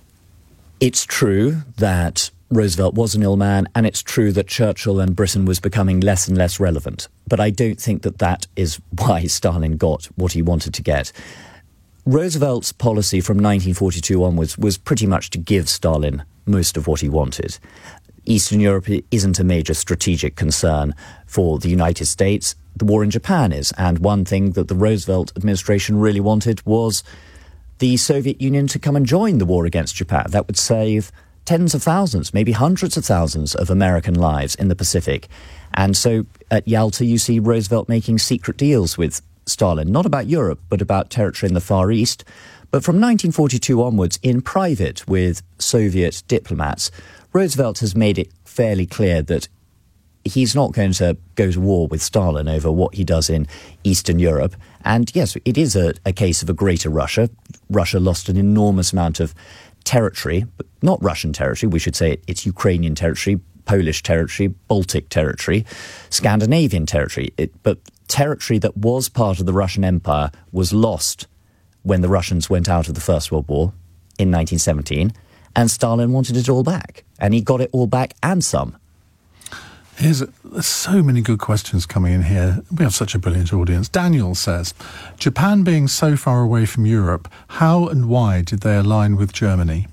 Speaker 7: It's true that Roosevelt was an ill man, and it's true that Churchill and Britain was becoming less and less relevant. But I don't think that that is why Stalin got what he wanted to get. Roosevelt's policy from 1942 onwards was pretty much to give Stalin most of what he wanted. Eastern Europe isn't a major strategic concern for the United States. The war in Japan is, and one thing that the Roosevelt administration really wanted was the Soviet Union to come and join the war against Japan. That would save tens of thousands, maybe hundreds of thousands of American lives in the Pacific. And so at Yalta, you see Roosevelt making secret deals with Stalin, not about Europe, but about territory in the Far East. But from 1942 onwards, in private with Soviet diplomats, Roosevelt has made it fairly clear that he's not going to go to war with Stalin over what he does in Eastern Europe. And yes, it is a case of a greater Russia. Russia lost an enormous amount of territory, but not Russian territory. We should say it's Ukrainian territory, Polish territory, Baltic territory, Scandinavian territory. But territory that was part of the Russian Empire was lost when the Russians went out of the First World War in 1917, and Stalin wanted it all back. And he got it all back and some.
Speaker 1: There's so many good questions coming in here. We have such a brilliant audience. Daniel says, Japan being so far away from Europe, how and why did they align with Germany?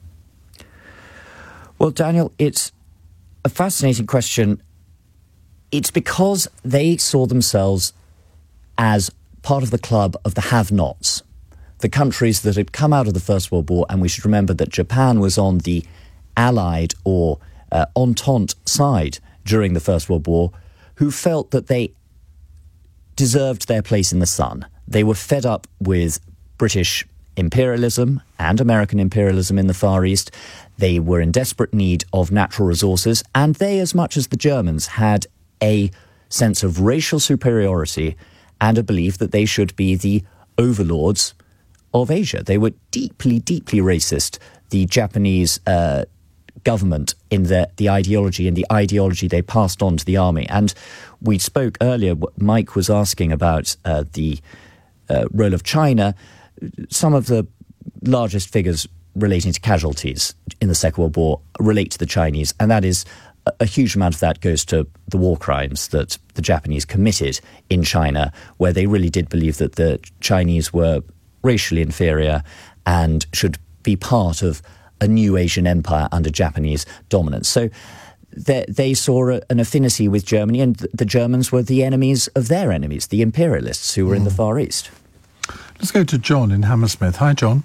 Speaker 7: Well, Daniel, it's a fascinating question. It's because they saw themselves as part of the club of the have-nots, the countries that had come out of the First World War, and we should remember that Japan was on the Allied or Entente side during the First World War, who felt that they deserved their place in the sun. They were fed up with British imperialism and American imperialism in the Far East. They were in desperate need of natural resources, and they, as much as the Germans, had a sense of racial superiority and a belief that they should be the overlords of Asia. They were deeply, deeply racist. The Japanese government in the ideology and the ideology they passed on to the army. And we spoke earlier, Mike was asking about the role of China. Some of the largest figures relating to casualties in the Second World War relate to the Chinese, and that is a huge amount of that goes to the war crimes that the Japanese committed in China, where they really did believe that the Chinese were racially inferior and should be part of a new Asian empire under Japanese dominance. So they saw an affinity with Germany, and the Germans were the enemies of their enemies, the imperialists who were in the Far East.
Speaker 1: Let's go to John in Hammersmith. Hi, John.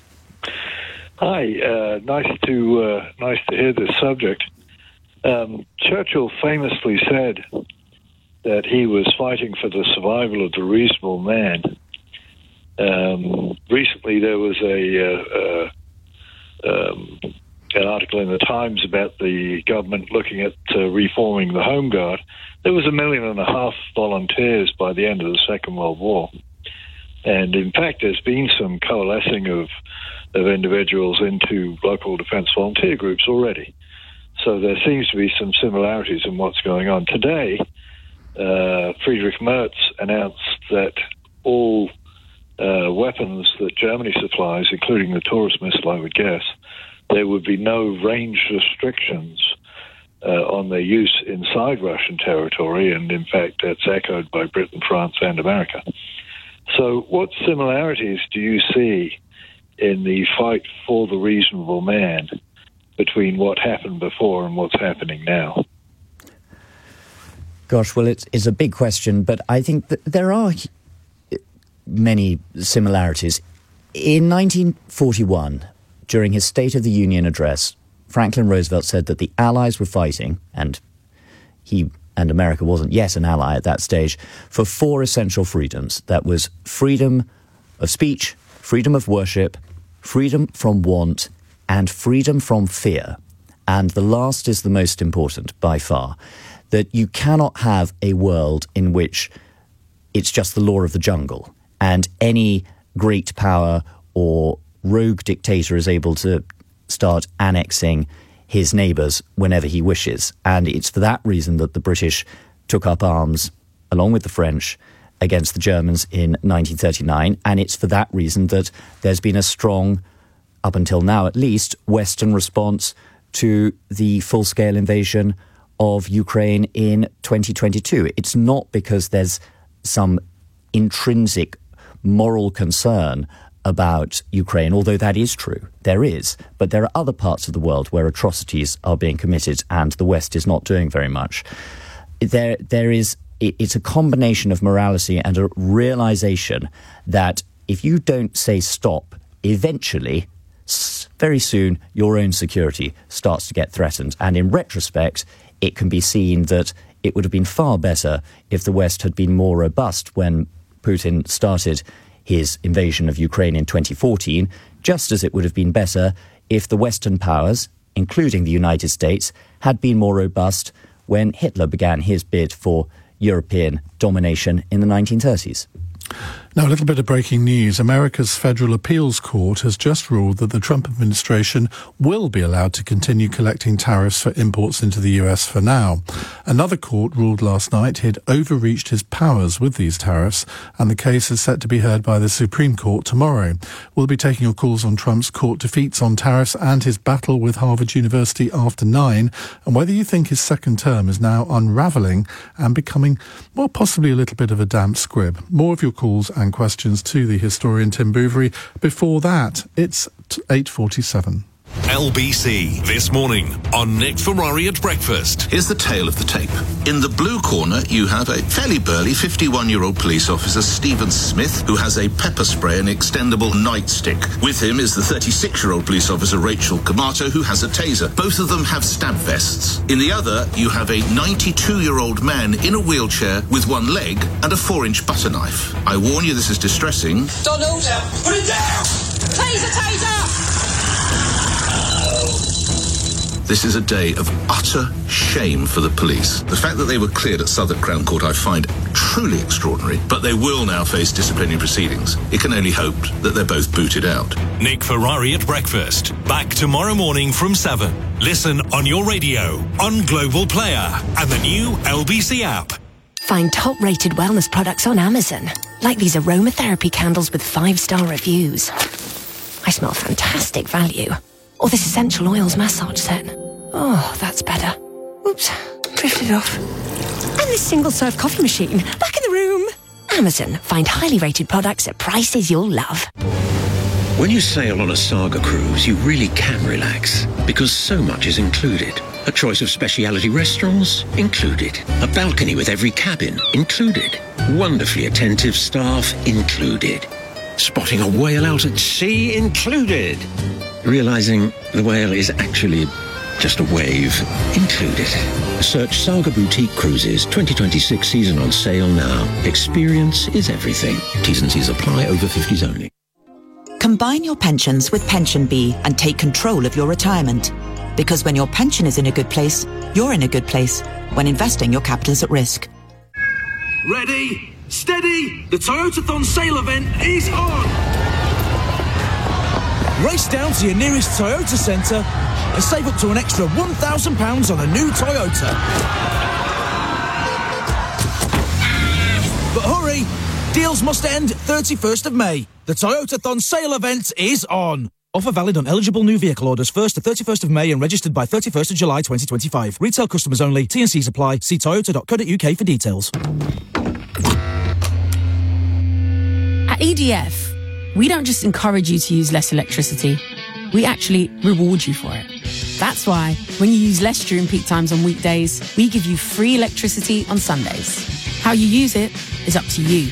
Speaker 17: Hi. Nice to hear this subject. Churchill famously said that he was fighting for the survival of the reasonable man. Recently, there was an article in the Times about the government looking at reforming the Home Guard. There was 1.5 million volunteers by the end of the Second World War. And in fact, there's been some coalescing of individuals into local defence volunteer groups already. So there seems to be some similarities in what's going on. Today, Friedrich Merz announced that all weapons that Germany supplies, including the Taurus missile, I would guess, there would be no range restrictions on their use inside Russian territory, and in fact that's echoed by Britain, France and America. So what similarities do you see in the fight for the reasonable man between what happened before and what's happening now?
Speaker 7: Gosh, well, it's a big question, but I think that there are many similarities. In 1941, during his State of the Union address, Franklin Roosevelt said that the Allies were fighting, and he and America wasn't yet an ally at that stage, for 4 essential freedoms. That was freedom of speech, freedom of worship, freedom from want, and freedom from fear. And the last is the most important by far, that you cannot have a world in which it's just the law of the jungle and any great power or rogue dictator is able to start annexing his neighbours whenever he wishes. And it's for that reason that the British took up arms, along with the French, against the Germans in 1939. And it's for that reason that there's been a strong, up until now at least, Western response to the full-scale invasion of Ukraine in 2022. It's not because there's some intrinsic moral concern about Ukraine, although that is true. There is. But there are other parts of the world where atrocities are being committed and the West is not doing very much. It's a combination of morality and a realization that if you don't say stop, eventually, very soon, your own security starts to get threatened. And in retrospect, it can be seen that it would have been far better if the West had been more robust when Putin started his invasion of Ukraine in 2014, just as it would have been better if the Western powers, including the United States, had been more robust when Hitler began his bid for European domination in the 1930s.
Speaker 1: Now, a little bit of breaking news. America's Federal Appeals Court has just ruled that the Trump administration will be allowed to continue collecting tariffs for imports into the US for now. Another court ruled last night he'd overreached his powers with these tariffs, and the case is set to be heard by the Supreme Court tomorrow. We'll be taking your calls on Trump's court defeats on tariffs and his battle with Harvard University after 9, and whether you think his second term is now unravelling and becoming, well, possibly a little bit of a damp squib. More of your calls and questions to the historian Tim Bouverie. Before that, it's 8:47.
Speaker 2: LBC This Morning on Nick Ferrari at Breakfast.
Speaker 18: Here's the tale of the tape. In the blue corner, you have a fairly burly 51-year-old police officer, Stephen Smith, who has a pepper spray and extendable nightstick. With him is the 36-year-old police officer, Rachel Camato, who has a taser. Both of them have stab vests. In the other, you have a 92-year-old man in a wheelchair with one leg and a 4-inch butter knife. I warn you, this is distressing.
Speaker 3: Donald, put it down! Taser!
Speaker 18: This is a day of utter shame for the police. The fact that they were cleared at Southwark Crown Court I find truly extraordinary, but they will now face disciplinary proceedings. It can only hope that they're both booted out.
Speaker 2: Nick Ferrari at Breakfast. Back tomorrow morning from 7. Listen on your radio, on Global Player, and the new LBC app.
Speaker 19: Find top-rated wellness products on Amazon, like these aromatherapy candles with 5-star reviews. I smell fantastic value. Or this essential oils massage set. Oh, that's better. Oops, drifted off. And this single-serve coffee machine. Back in the room. Amazon. Find highly rated products at prices you'll love.
Speaker 20: When you sail on a Saga cruise, you really can relax, because so much is included. A choice of specialty restaurants? Included. A balcony with every cabin? Included. Wonderfully attentive staff? Included. Spotting a whale out at sea? Included. Realizing the whale is actually just a wave included. Search Saga Boutique Cruises 2026 season on sale now. Experience is everything. T's and C's apply. Over 50s only.
Speaker 8: Combine your pensions with PensionBee and take control of your retirement. Because when your pension is in a good place, you're in a good place. When investing, your capital is at risk.
Speaker 9: Ready, steady, the Toyotathon sale event is on! Race down to your nearest Toyota centre and save up to an extra £1,000 on a new Toyota. But hurry, deals must end 31st of May. The Toyotathon sale event is on. Offer valid on eligible new vehicle orders 1st to 31st of May and registered by 31st of July 2025. Retail customers only. T&Cs apply. See toyota.co.uk for details.
Speaker 21: At EDF, we don't just encourage you to use less electricity. We actually reward you for it. That's why when you use less during peak times on weekdays, we give you free electricity on Sundays. How you use it is up to you.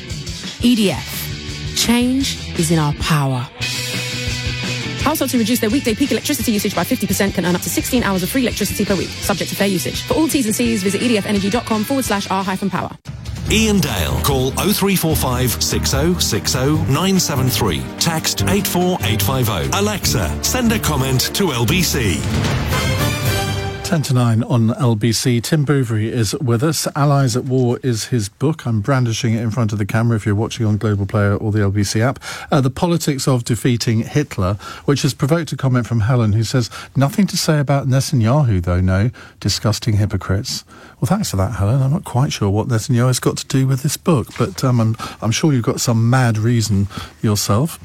Speaker 21: EDF. Change is in our power. Households who reduce their weekday peak electricity usage by 50% can earn up to 16 hours of free electricity per week, subject to fair usage. For all T's and C's, visit edfenergy.com/r-power.
Speaker 2: Ian Dale. Call 0345 6060 973. Text 84850. Alexa, send a comment to LBC.
Speaker 1: 10 to 9 on LBC. Tim Bouverie is with us. Allies at War is his book. I'm brandishing it in front of the camera if you're watching on Global Player or the LBC app. The Politics of Defeating Hitler, which has provoked a comment from Helen, who says, nothing to say about Netanyahu, though, no. Disgusting hypocrites. Well, thanks for that, Helen. I'm not quite sure what Netanyahu has got to do with this book, but I'm sure you've got some mad reason yourself.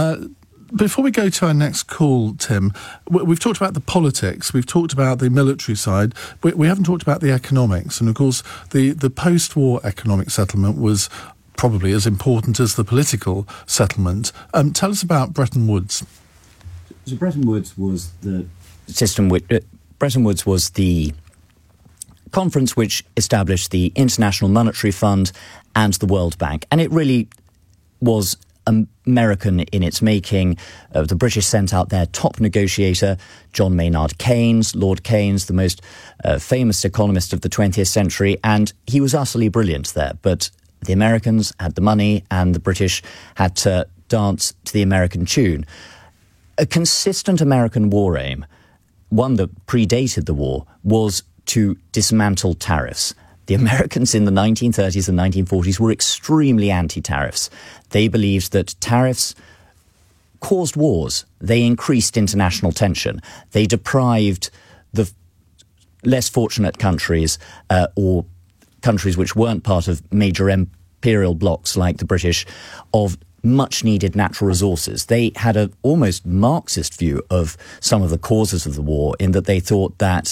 Speaker 1: Before we go to our next call, Tim, we've talked about the politics, we've talked about the military side, we haven't talked about the economics. And, of course, the post-war economic settlement was probably as important as the political settlement. Tell us about Bretton Woods.
Speaker 7: So Bretton Woods was the system Bretton Woods was the conference which established the International Monetary Fund and the World Bank. And it really was American in its making. The British sent out their top negotiator, John Maynard Keynes, Lord Keynes, the most famous economist of the 20th century, and he was utterly brilliant there. But the Americans had the money and the British had to dance to the American tune. A consistent American war aim, one that predated the war, was to dismantle tariffs. The Americans in the 1930s and 1940s were extremely anti-tariffs. They believed that tariffs caused wars. They increased international tension. They deprived the less fortunate countries or countries which weren't part of major imperial blocs like the British of much-needed natural resources. They had an almost Marxist view of some of the causes of the war in that they thought that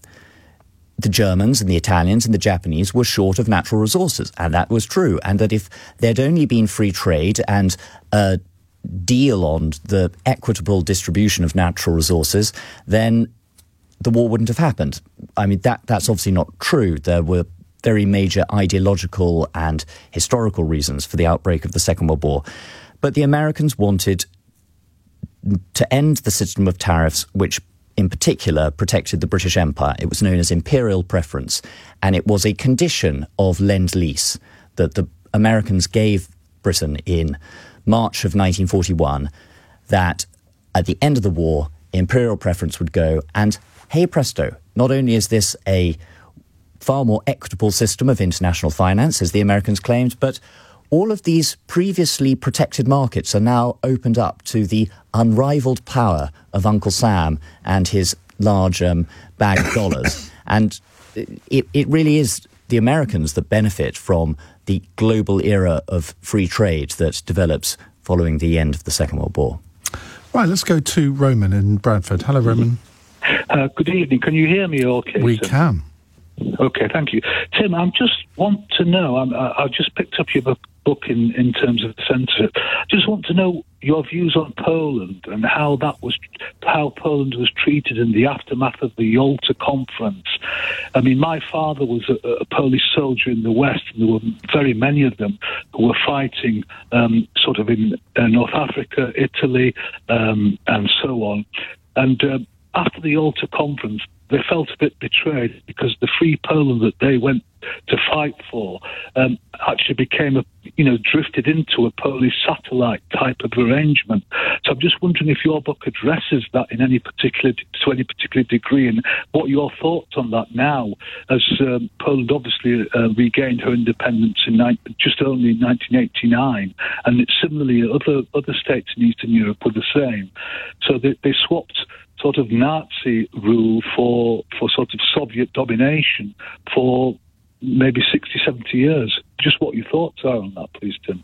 Speaker 7: the Germans and the Italians and the Japanese were short of natural resources, and that was true, and that if there'd only been free trade and a deal on the equitable distribution of natural resources, then the war wouldn't have happened. I mean, that's obviously not true. There were very major ideological and historical reasons for the outbreak of the Second World War. But the Americans wanted to end the system of tariffs, which in particular protected the British Empire. It was known as imperial preference, and it was a condition of Lend-Lease that the Americans gave Britain in March of 1941, that at the end of the war, imperial preference would go, and hey presto, not only is this a far more equitable system of international finance, as the Americans claimed, but all of these previously protected markets are now opened up to the unrivaled power of Uncle Sam and his large bag of dollars. And it really is the Americans that benefit from the global era of free trade that develops following the end of the Second World War.
Speaker 1: Right, let's go to Roman in Bradford. Hello, Roman.
Speaker 22: Good evening. Can you hear me okay?
Speaker 1: We can.
Speaker 22: Okay, thank you. Tim, I just want to know, I just picked up your book in terms of censorship. I just want to know your views on Poland and how Poland was treated in the aftermath of the Yalta Conference. I mean, my father was a Polish soldier in the West, and there were very many of them who were fighting sort of in North Africa, Italy, and so on. And after the Yalta Conference, they felt a bit betrayed because the free Poland that they went to fight for actually became drifted into a Polish satellite type of arrangement. So I'm just wondering if your book addresses that to any particular degree, and what your thoughts on that now, as Poland obviously regained her independence just only in 1989, and similarly other states in Eastern Europe were the same. So they swapped sort of Nazi rule for sort of Soviet domination for maybe 60, 70 years. Just what your thoughts are on that, please, Tim.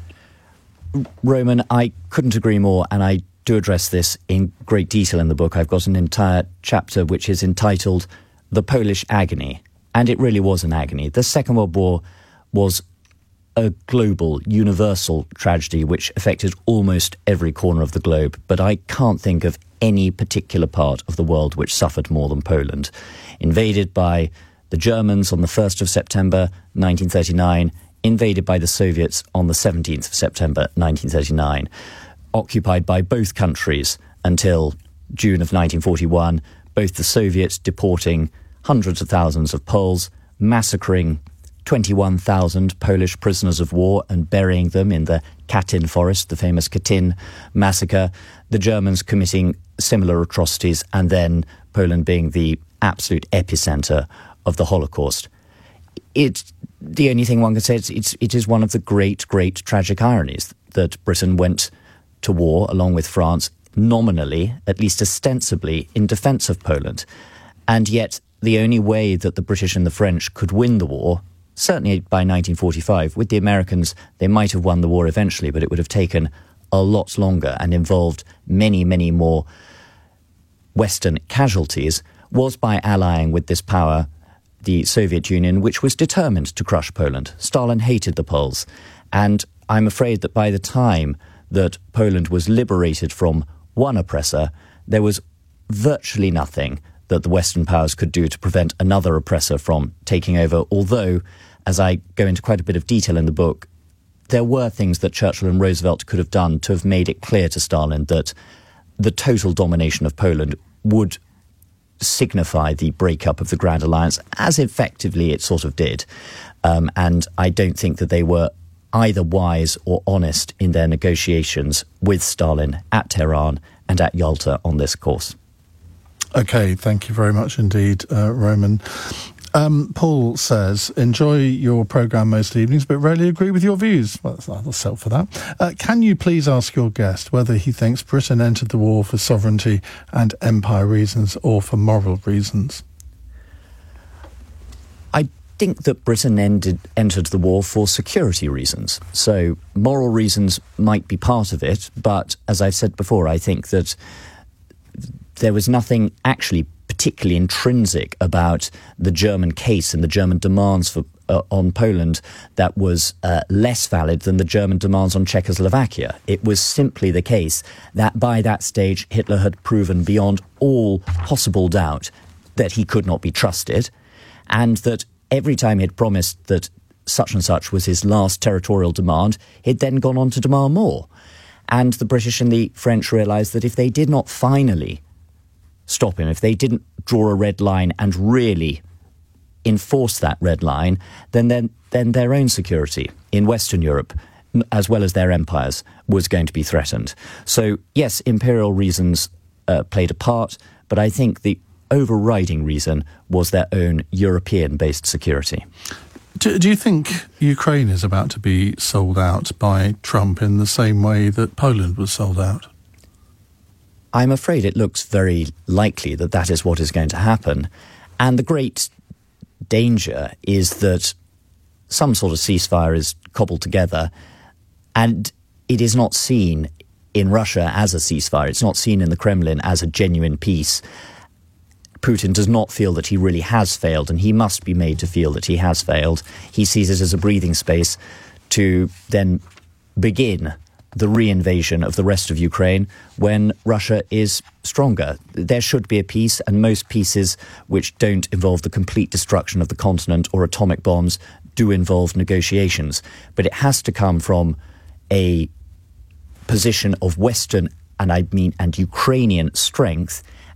Speaker 7: Roman, I couldn't agree more, and I do address this in great detail in the book. I've got an entire chapter which is entitled The Polish Agony, and it really was an agony. The Second World War was a global, universal tragedy which affected almost every corner of the globe, but I can't think of any particular part of the world which suffered more than Poland. Invaded by the Germans on the 1st of September 1939, invaded by the Soviets on the 17th of September 1939, occupied by both countries until June of 1941, both the Soviets deporting hundreds of thousands of Poles, massacring 21,000 Polish prisoners of war and burying them in the Katyn forest, the famous Katyn massacre, the Germans committing similar atrocities, and then Poland being the absolute epicenter of the Holocaust. The only thing one can say is it is one of the great, great tragic ironies that Britain went to war along with France, nominally, at least ostensibly, in defence of Poland. And yet the only way that the British and the French could win the war, certainly by 1945, with the Americans, they might have won the war eventually, but it would have taken a lot longer and involved many, many more Western casualties, was by allying with this power, the Soviet Union, which was determined to crush Poland. Stalin hated the Poles, and I'm afraid that by the time that Poland was liberated from one oppressor, there was virtually nothing that the Western powers could do to prevent another oppressor from taking over, although, as I go into quite a bit of detail in the book, there were things that Churchill and Roosevelt could have done to have made it clear to Stalin that the total domination of Poland would signify the breakup of the Grand Alliance, as effectively it sort of did. And I don't think that they were either wise or honest in their negotiations with Stalin at Tehran and at Yalta on this course.
Speaker 1: OK, thank you very much indeed, Roman. Paul says, enjoy your programme most evenings, but rarely agree with your views. Well, I'll settle for that. Can you please ask your guest whether he thinks Britain entered the war for sovereignty and empire reasons or for moral reasons?
Speaker 7: I think that Britain entered the war for security reasons. So moral reasons might be part of it, but as I've said before, I think that there was nothing actually particularly intrinsic about the German case and the German demands on Poland that was less valid than the German demands on Czechoslovakia. It was simply the case that by that stage Hitler had proven beyond all possible doubt that he could not be trusted, and that every time he'd promised that such and such was his last territorial demand, he'd then gone on to demand more. And the British and the French realised that if they did not finally stop him, if they didn't draw a red line and really enforce that red line, then their own security in Western Europe, as well as their empires, was going to be threatened. So, yes, imperial reasons played a part, but I think the overriding reason was their own European-based security.
Speaker 1: Do you think Ukraine is about to be sold out by Trump in the same way that Poland was sold out?
Speaker 7: I'm afraid it looks very likely that that is what is going to happen. And the great danger is that some sort of ceasefire is cobbled together and it is not seen in Russia as a ceasefire. It's not seen in the Kremlin as a genuine peace. Putin does not feel that he really has failed, and he must be made to feel that he has failed. He sees it as a breathing space to then begin the reinvasion of the rest of Ukraine when Russia is stronger. There should be a peace, and most peaces which don't involve the complete destruction of the continent or atomic bombs do involve negotiations. But it has to come from a position of Western and Ukrainian strength,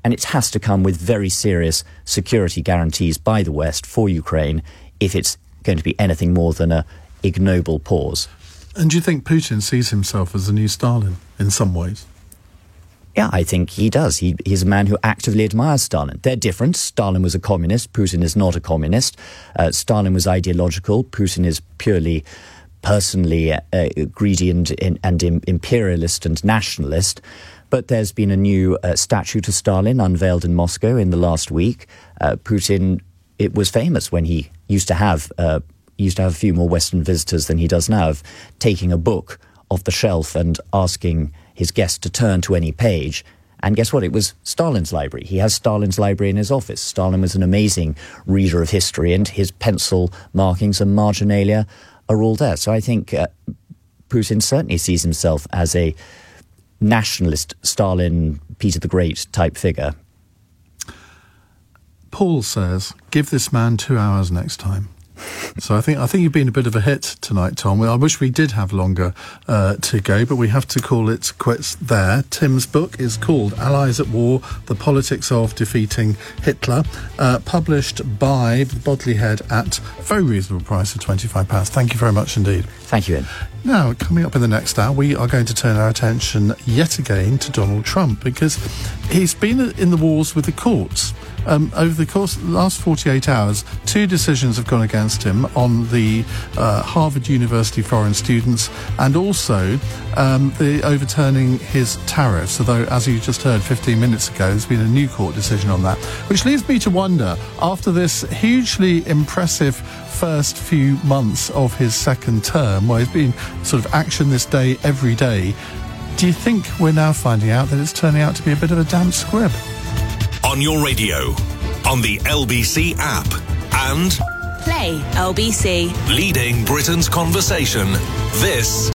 Speaker 7: and it has to come with very serious security guarantees by the West for Ukraine if it's going to be anything more than a ignoble pause.
Speaker 1: And do you think Putin sees himself as the new Stalin in some ways?
Speaker 7: Yeah, I think he does. He's a man who actively admires Stalin. They're different. Stalin was a communist. Putin is not a communist. Stalin was ideological. Putin is purely, personally greedy and imperialist and nationalist. But there's been a new statue to Stalin unveiled in Moscow in the last week. Putin, it was famous when he used to have a few more Western visitors than he does now, of taking a book off the shelf and asking his guest to turn to any page. And guess what? It was Stalin's library. He has Stalin's library in his office. Stalin was an amazing reader of history, and his pencil markings and marginalia are all there. So I think Putin certainly sees himself as a nationalist, Stalin, Peter the Great type figure.
Speaker 1: Paul says, give this man 2 hours next time. So I think you've been a bit of a hit tonight, Tom. I wish we did have longer to go, but we have to call it quits there. Tim's book is called Allies at War, The Politics of Defeating Hitler, published by Bodley Head at a very reasonable price of £25. Thank you very much indeed.
Speaker 7: Thank you, Ian.
Speaker 1: Now, coming up in the next hour, we are going to turn our attention yet again to Donald Trump, because he's been in the wars with the courts. Over the course of the last 48 hours, 2 decisions have gone against him on the Harvard University foreign students, and also the overturning his tariffs, although, as you just heard 15 minutes ago, there's been a new court decision on that. Which leads me to wonder, after this hugely impressive first few months of his second term, where he's been sort of action this day, every day, do you think we're now finding out that it's turning out to be a bit of a damp squib?
Speaker 2: On your radio, on the LBC app, and
Speaker 3: Play LBC.
Speaker 2: leading Britain's conversation. This